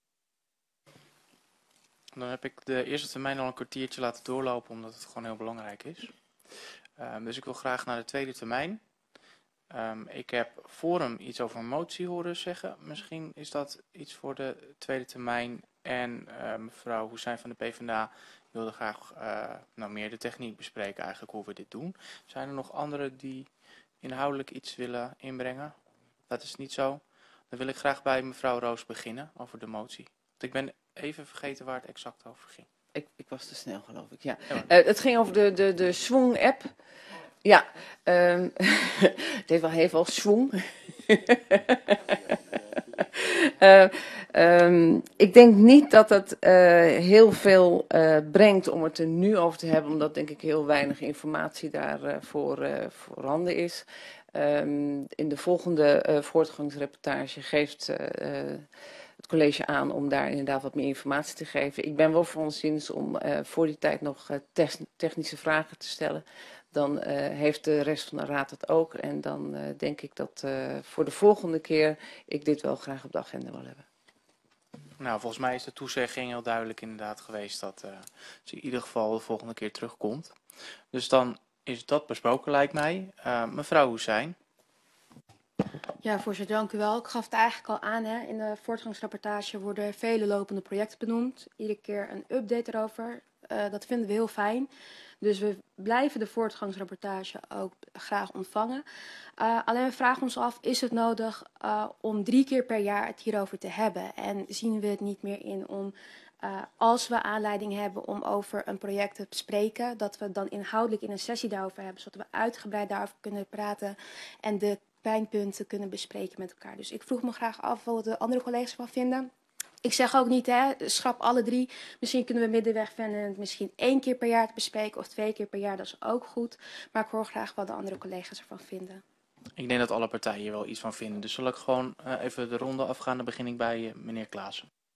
Dan heb ik de eerste termijn al een kwartiertje laten doorlopen, omdat het gewoon heel belangrijk is. Um, dus ik wil graag naar de tweede termijn. Um, ik heb Forum iets over een motie horen zeggen. Misschien is dat iets voor de tweede termijn. En uh, mevrouw Hoesijn van de PvdA wilde graag uh, nou, meer de techniek bespreken, eigenlijk hoe we dit doen. Zijn er nog anderen die inhoudelijk iets willen inbrengen? Dat is niet zo. Dan wil ik graag bij mevrouw Roos beginnen over de motie. Want ik ben even vergeten waar het exact over ging. Ik, ik was te snel, geloof ik. Ja. Ja, uh, het ging over de, de, de Schwung-app. Ja, um, het heeft wel heel veel schwung. uh, um, ik denk niet dat het uh, heel veel uh, brengt om het er nu over te hebben, omdat denk ik heel weinig informatie daarvoor uh, uh, voorhanden is. Um, in de volgende uh, voortgangsreportage geeft uh, uh, het college aan om daar inderdaad wat meer informatie te geven. Ik ben wel voor ons ziens om uh, voor die tijd nog uh, technische vragen te stellen. Dan uh, heeft de rest van de raad het ook. En dan uh, denk ik dat uh, voor de volgende keer ik dit wel graag op de agenda wil hebben. Nou, volgens mij is de toezegging heel duidelijk inderdaad geweest dat uh, ze in ieder geval de volgende keer terugkomt. Dus dan is dat besproken, lijkt mij. Uh, mevrouw Hoesijn. Ja, voorzitter, dank u wel. Ik gaf het eigenlijk al aan. Hè. In de voortgangsrapportage worden vele lopende projecten benoemd. Iedere keer een update erover. Uh, dat vinden we heel fijn. Dus we blijven de voortgangsrapportage ook graag ontvangen. Uh, alleen we vragen ons af, is het nodig uh, om drie keer per jaar het hierover te hebben? En zien we het niet meer in om, uh, als we aanleiding hebben om over een project te spreken, dat we dan inhoudelijk in een sessie daarover hebben, zodat we uitgebreid daarover kunnen praten en de pijnpunten kunnen bespreken met elkaar. Dus ik vroeg me graag af wat de andere collega's ervan vinden. Ik zeg ook niet, hè, schrap alle drie. Misschien kunnen we middenweg vinden en het misschien één keer per jaar te bespreken of twee keer per jaar. Dat is ook goed. Maar ik hoor graag wat de andere collega's ervan vinden. Ik denk dat alle partijen hier wel iets van vinden. Dus zal ik gewoon uh, even de ronde afgaan. Dan begin ik bij uh, meneer Klaassen.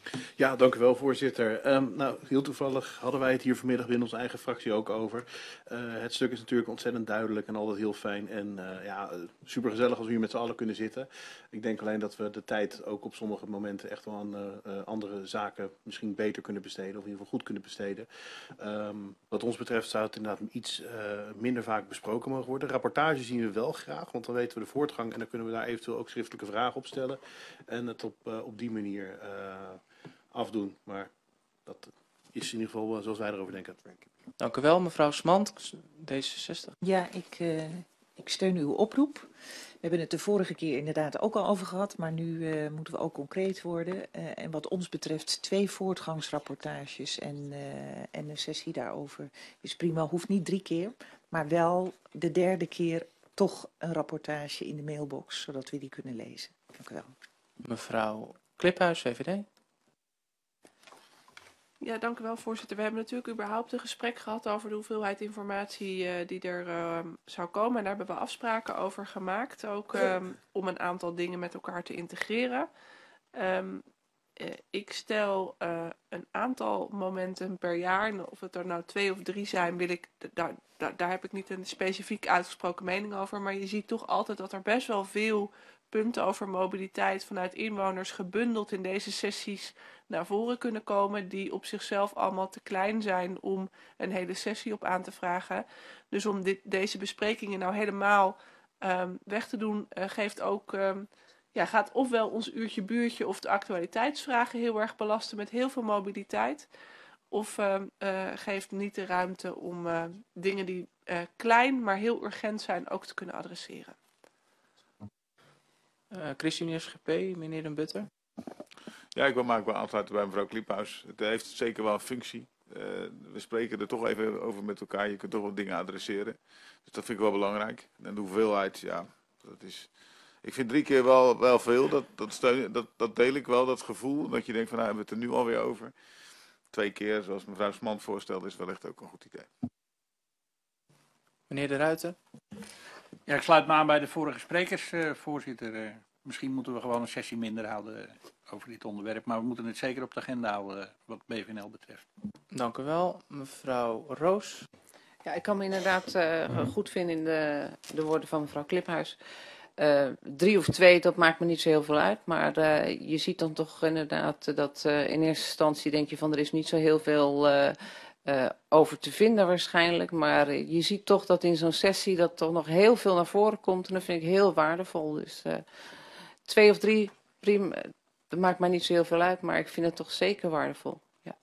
Ja, dank u wel, voorzitter. Um, nou, heel toevallig hadden wij het hier vanmiddag binnen onze eigen fractie ook over. Uh, het stuk is natuurlijk ontzettend duidelijk en altijd heel fijn. En uh, ja, super gezellig als we hier met z'n allen kunnen zitten. Ik denk alleen dat we de tijd ook op sommige momenten echt wel aan uh, uh, andere zaken misschien beter kunnen besteden. Of in ieder geval goed kunnen besteden. Um, wat ons betreft zou het inderdaad iets uh, minder vaak besproken mogen worden. Rapportage zien we wel graag, want dan weten we de voortgang. En dan kunnen we daar eventueel ook schriftelijke vragen op stellen. En het op, uh, op die manier... Uh, afdoen, maar dat is in ieder geval zoals wij erover denken. Dank u wel, mevrouw Smant, D zesenzestig. Ja, ik, uh, ik steun uw oproep. We hebben het de vorige keer inderdaad ook al over gehad, maar nu uh, moeten we ook concreet worden. Uh, en wat ons betreft twee voortgangsrapportages en, uh, en een sessie daarover is prima. Hoeft niet drie keer, maar wel de derde keer toch een rapportage in de mailbox, zodat we die kunnen lezen. Dank u wel. Mevrouw Kliphuis, V V D. Ja, dank u wel, voorzitter. We hebben natuurlijk überhaupt een gesprek gehad over de hoeveelheid informatie uh, die er uh, zou komen. En daar hebben we afspraken over gemaakt, ook um, om een aantal dingen met elkaar te integreren. Um, uh, ik stel uh, een aantal momenten per jaar, en of het er nou twee of drie zijn, wil ik, daar, daar, daar heb ik niet een specifiek uitgesproken mening over. Maar je ziet toch altijd dat er best wel veel punten over mobiliteit vanuit inwoners gebundeld in deze sessies naar voren kunnen komen, die op zichzelf allemaal te klein zijn om een hele sessie op aan te vragen. Dus om dit, deze besprekingen nou helemaal um, weg te doen, uh, geeft ook, um, ja, gaat ofwel ons uurtje buurtje of de actualiteitsvragen heel erg belasten met heel veel mobiliteit, of uh, uh, geeft niet de ruimte om uh, dingen die uh, klein maar heel urgent zijn ook te kunnen adresseren. Uh, ChristenUnie S G P, meneer Den Butter. Ja, ik wil me ook wel aansluiten bij mevrouw Kliephuis. Het heeft zeker wel een functie. Uh, we spreken er toch even over met elkaar. Je kunt toch wat dingen adresseren. Dus dat vind ik wel belangrijk. En de hoeveelheid, ja, dat is... Ik vind drie keer wel, wel veel. Dat, dat, steun, dat, dat deel ik wel, dat gevoel. Dat je denkt van, nou, hebben we het er nu alweer over. Twee keer, zoals mevrouw Smant voorstelde, is wellicht ook een goed idee. Meneer De Ruiter. Ja, ik sluit me aan bij de vorige sprekers, uh, voorzitter. Uh, misschien moeten we gewoon een sessie minder houden uh, over dit onderwerp. Maar we moeten het zeker op de agenda houden uh, wat B V N L betreft. Dank u wel. Mevrouw Roos. Ja, ik kan me inderdaad uh, goed vinden in de, de woorden van mevrouw Kliphuis. Uh, drie of twee, dat maakt me niet zo heel veel uit. Maar uh, je ziet dan toch inderdaad dat uh, in eerste instantie denk je van er is niet zo heel veel uh, uh, over te vinden waarschijnlijk. Maar uh, je ziet toch dat in zo'n sessie dat toch nog heel veel naar voren komt. En dat vind ik heel waardevol. Dus uh, twee of drie, prima, dat maakt mij niet zo heel veel uit. Maar ik vind het toch zeker waardevol. Ja.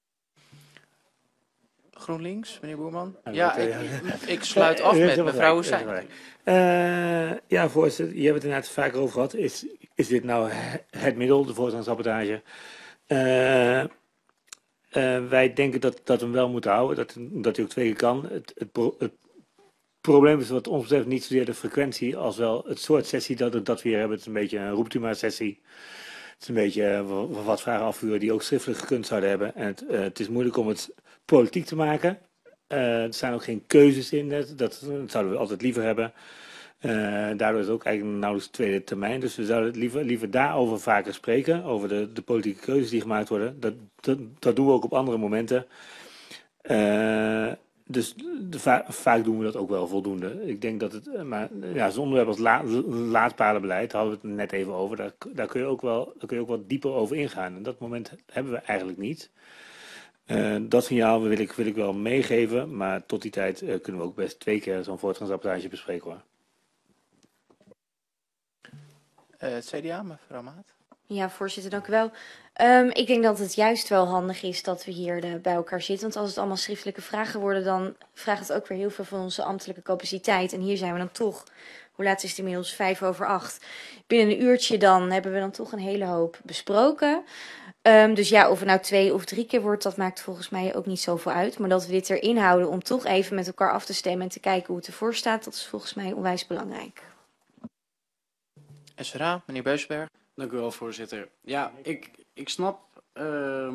GroenLinks, meneer Boerman. Ja, ja, ik, ik, ik sluit af met mevrouw Hoesijn. Uh, ja, voorzitter, je hebt het inderdaad vaker over gehad. Is, is dit nou het middel, de voortgangsrapportage? Uh, uh, wij denken dat, dat we hem wel moeten houden, dat, dat hij ook twee keer kan. Het, het, pro, het probleem is wat ons betreft niet zozeer de frequentie als wel het soort sessie dat we dat weer hebben. Het is een beetje een roept u maar sessie. Het is een beetje uh, wat vragen afvuren die ook schriftelijk gekund zouden hebben. En het, uh, het is moeilijk om het politiek te maken. Uh, er zijn ook geen keuzes in. Dat, dat zouden we altijd liever hebben. Uh, daardoor is het ook eigenlijk nauwelijks de tweede termijn. Dus we zouden liever, liever daarover vaker spreken. Over de, de politieke keuzes die gemaakt worden. Dat, dat, dat doen we ook op andere momenten. Uh, dus de, va vaak doen we dat ook wel voldoende. Ik denk dat het... Maar ja, zo'n onderwerp als la, laadpalenbeleid, daar hadden we het net even over. Daar, daar, kun je ook wel, daar kun je ook wat dieper over ingaan. En dat moment hebben we eigenlijk niet. Uh, dat signaal wil ik, wil ik wel meegeven, maar tot die tijd uh, kunnen we ook best twee keer zo'n voortgangsrapportage bespreken hoor. Uh, het C D A, mevrouw Maat. Ja, voorzitter, dank u wel. Um, ik denk dat het juist wel handig is dat we hier uh, bij elkaar zitten. Want als het allemaal schriftelijke vragen worden, dan vraagt het ook weer heel veel van onze ambtelijke capaciteit. En hier zijn we dan toch, hoe laat is het inmiddels? Vijf over acht. Binnen een uurtje dan hebben we dan toch een hele hoop besproken. Um, dus ja, of het nou twee of drie keer wordt, dat maakt volgens mij ook niet zoveel uit. Maar dat we dit erin houden om toch even met elkaar af te stemmen en te kijken hoe het ervoor staat, dat is volgens mij onwijs belangrijk. S R A, meneer Beusberg. Dank u wel, voorzitter. Ja, ik, ik snap... Uh,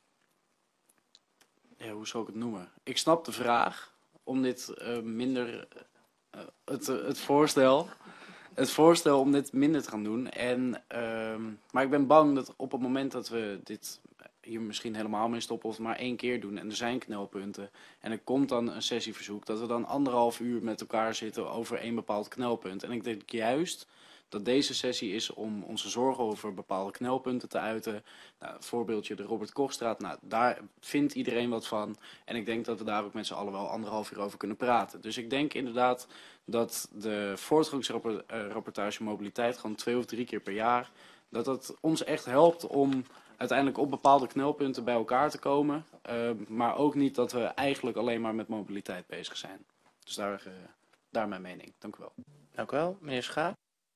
ja, hoe zou ik het noemen? Ik snap de vraag om dit uh, minder... Uh, het, uh, het voorstel het voorstel om dit minder te gaan doen. En, um, maar ik ben bang dat op het moment dat we dit hier misschien helemaal mee stoppen of maar één keer doen en er zijn knelpunten en er komt dan een sessieverzoek, dat we dan anderhalf uur met elkaar zitten over één bepaald knelpunt. En ik denk juist dat deze sessie is om onze zorgen over bepaalde knelpunten te uiten. Nou, voorbeeldje de Robert Kochstraat, nou, daar vindt iedereen wat van. En ik denk dat we daar ook met z'n allen wel anderhalf uur over kunnen praten. Dus ik denk inderdaad dat de voortgangsrapportage mobiliteit gewoon twee of drie keer per jaar, dat dat ons echt helpt om uiteindelijk op bepaalde knelpunten bij elkaar te komen. Uh, maar ook niet dat we eigenlijk alleen maar met mobiliteit bezig zijn. Dus daar, uh, daar mijn mening. Dank u wel. Dank u wel. Meneer Schaap.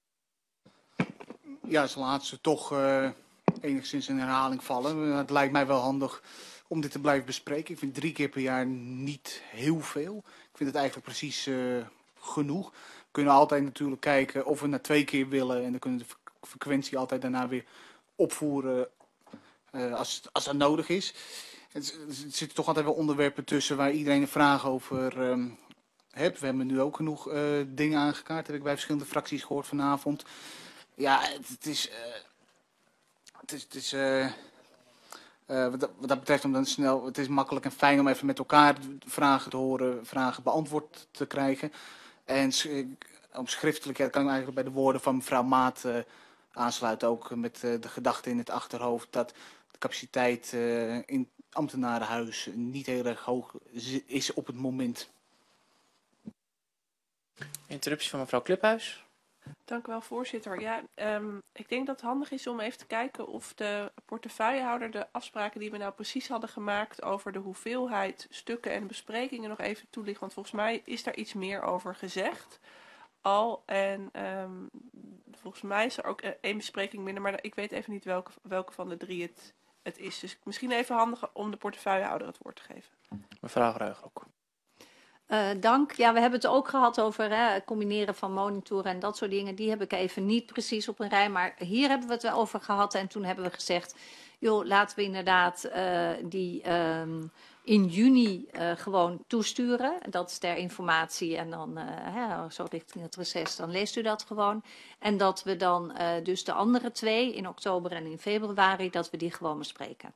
Ja, als laatste toch uh, enigszins in herhaling vallen. Het lijkt mij wel handig om dit te blijven bespreken. Ik vind drie keer per jaar niet heel veel. Ik vind het eigenlijk precies uh, genoeg. We kunnen altijd natuurlijk kijken of we naar twee keer willen. En dan kunnen we de frequentie altijd daarna weer opvoeren uh, als, als dat nodig is. Het, er zitten toch altijd wel onderwerpen tussen waar iedereen een vraag over um, heeft. We hebben nu ook genoeg uh, dingen aangekaart. Dat heb ik bij verschillende fracties gehoord vanavond. Ja, het, het is... Uh, het is... Het is uh, uh, wat, dat, wat dat betreft, om dan snel, het is makkelijk en fijn om even met elkaar vragen te horen, vragen beantwoord te krijgen. En op schriftelijkheid kan ik eigenlijk bij de woorden van mevrouw Maat uh, aansluiten. Ook met uh, de gedachte in het achterhoofd dat de capaciteit uh, in het ambtenarenhuis niet heel erg hoog is op het moment. Interruptie van mevrouw Kliphuis. Dank u wel, voorzitter. Ja, um, ik denk dat het handig is om even te kijken of de portefeuillehouder de afspraken die we nou precies hadden gemaakt over de hoeveelheid stukken en besprekingen nog even toelicht. Want volgens mij is daar iets meer over gezegd al. En um, volgens mij is er ook één bespreking minder, maar ik weet even niet welke, welke van de drie het, het is. Dus misschien even handig om de portefeuillehouder het woord te geven. Mevrouw Ruig ook. Uh, dank. Ja, we hebben het ook gehad over hè, het combineren van monitoren en dat soort dingen. Die heb ik even niet precies op een rij, maar hier hebben we het wel over gehad. En toen hebben we gezegd, joh, laten we inderdaad uh, die um, in juni uh, gewoon toesturen. Dat is ter informatie en dan uh, hè, zo richting het reces, dan leest u dat gewoon. En dat we dan uh, dus de andere twee in oktober en in februari, dat we die gewoon bespreken.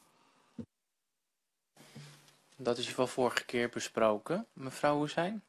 Dat is in ieder geval vorige keer besproken. Mevrouw Hoesijn?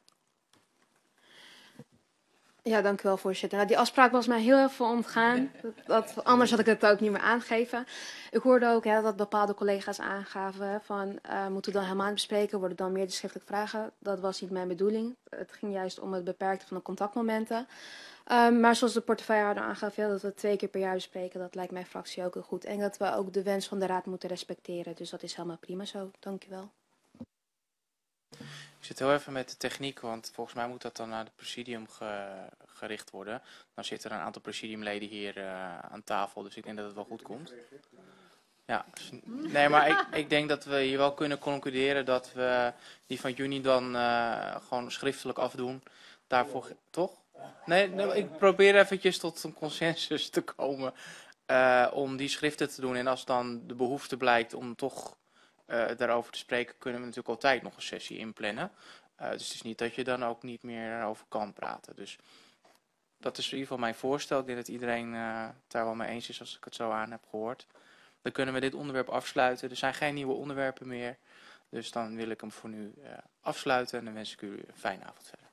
Ja, dank u wel, voorzitter. Nou, die afspraak was mij heel even ontgaan. Dat, dat, anders had ik het ook niet meer aangegeven. Ik hoorde ook hè, dat bepaalde collega's aangaven van uh, moeten we dan helemaal niet bespreken, worden dan meer de schriftelijke vragen. Dat was niet mijn bedoeling. Het ging juist om het beperken van de contactmomenten. Um, maar zoals de portefeuillehouder aangaf, ja, dat we twee keer per jaar bespreken, dat lijkt mijn fractie ook heel goed. En dat we ook de wens van de raad moeten respecteren. Dus dat is helemaal prima zo. Dank u wel. Ik zit heel even met de techniek, want volgens mij moet dat dan naar het presidium ge, gericht worden. Dan zitten er een aantal presidiumleden hier uh, aan tafel, dus ik denk dat het wel goed komt. Ja, nee, maar ik, ik denk dat we hier wel kunnen concluderen dat we die van juni dan uh, gewoon schriftelijk afdoen. Daarvoor, toch? Nee, nee, ik probeer eventjes tot een consensus te komen uh, om die schriften te doen. En als dan de behoefte blijkt om toch Uh, daarover te spreken, kunnen we natuurlijk altijd nog een sessie inplannen. Uh, dus het is niet dat je dan ook niet meer over kan praten. Dus dat is in ieder geval mijn voorstel. Ik denk dat iedereen uh, het daar wel mee eens is als ik het zo aan heb gehoord. Dan kunnen we dit onderwerp afsluiten. Er zijn geen nieuwe onderwerpen meer. Dus dan wil ik hem voor nu uh, afsluiten en dan wens ik u een fijne avond verder.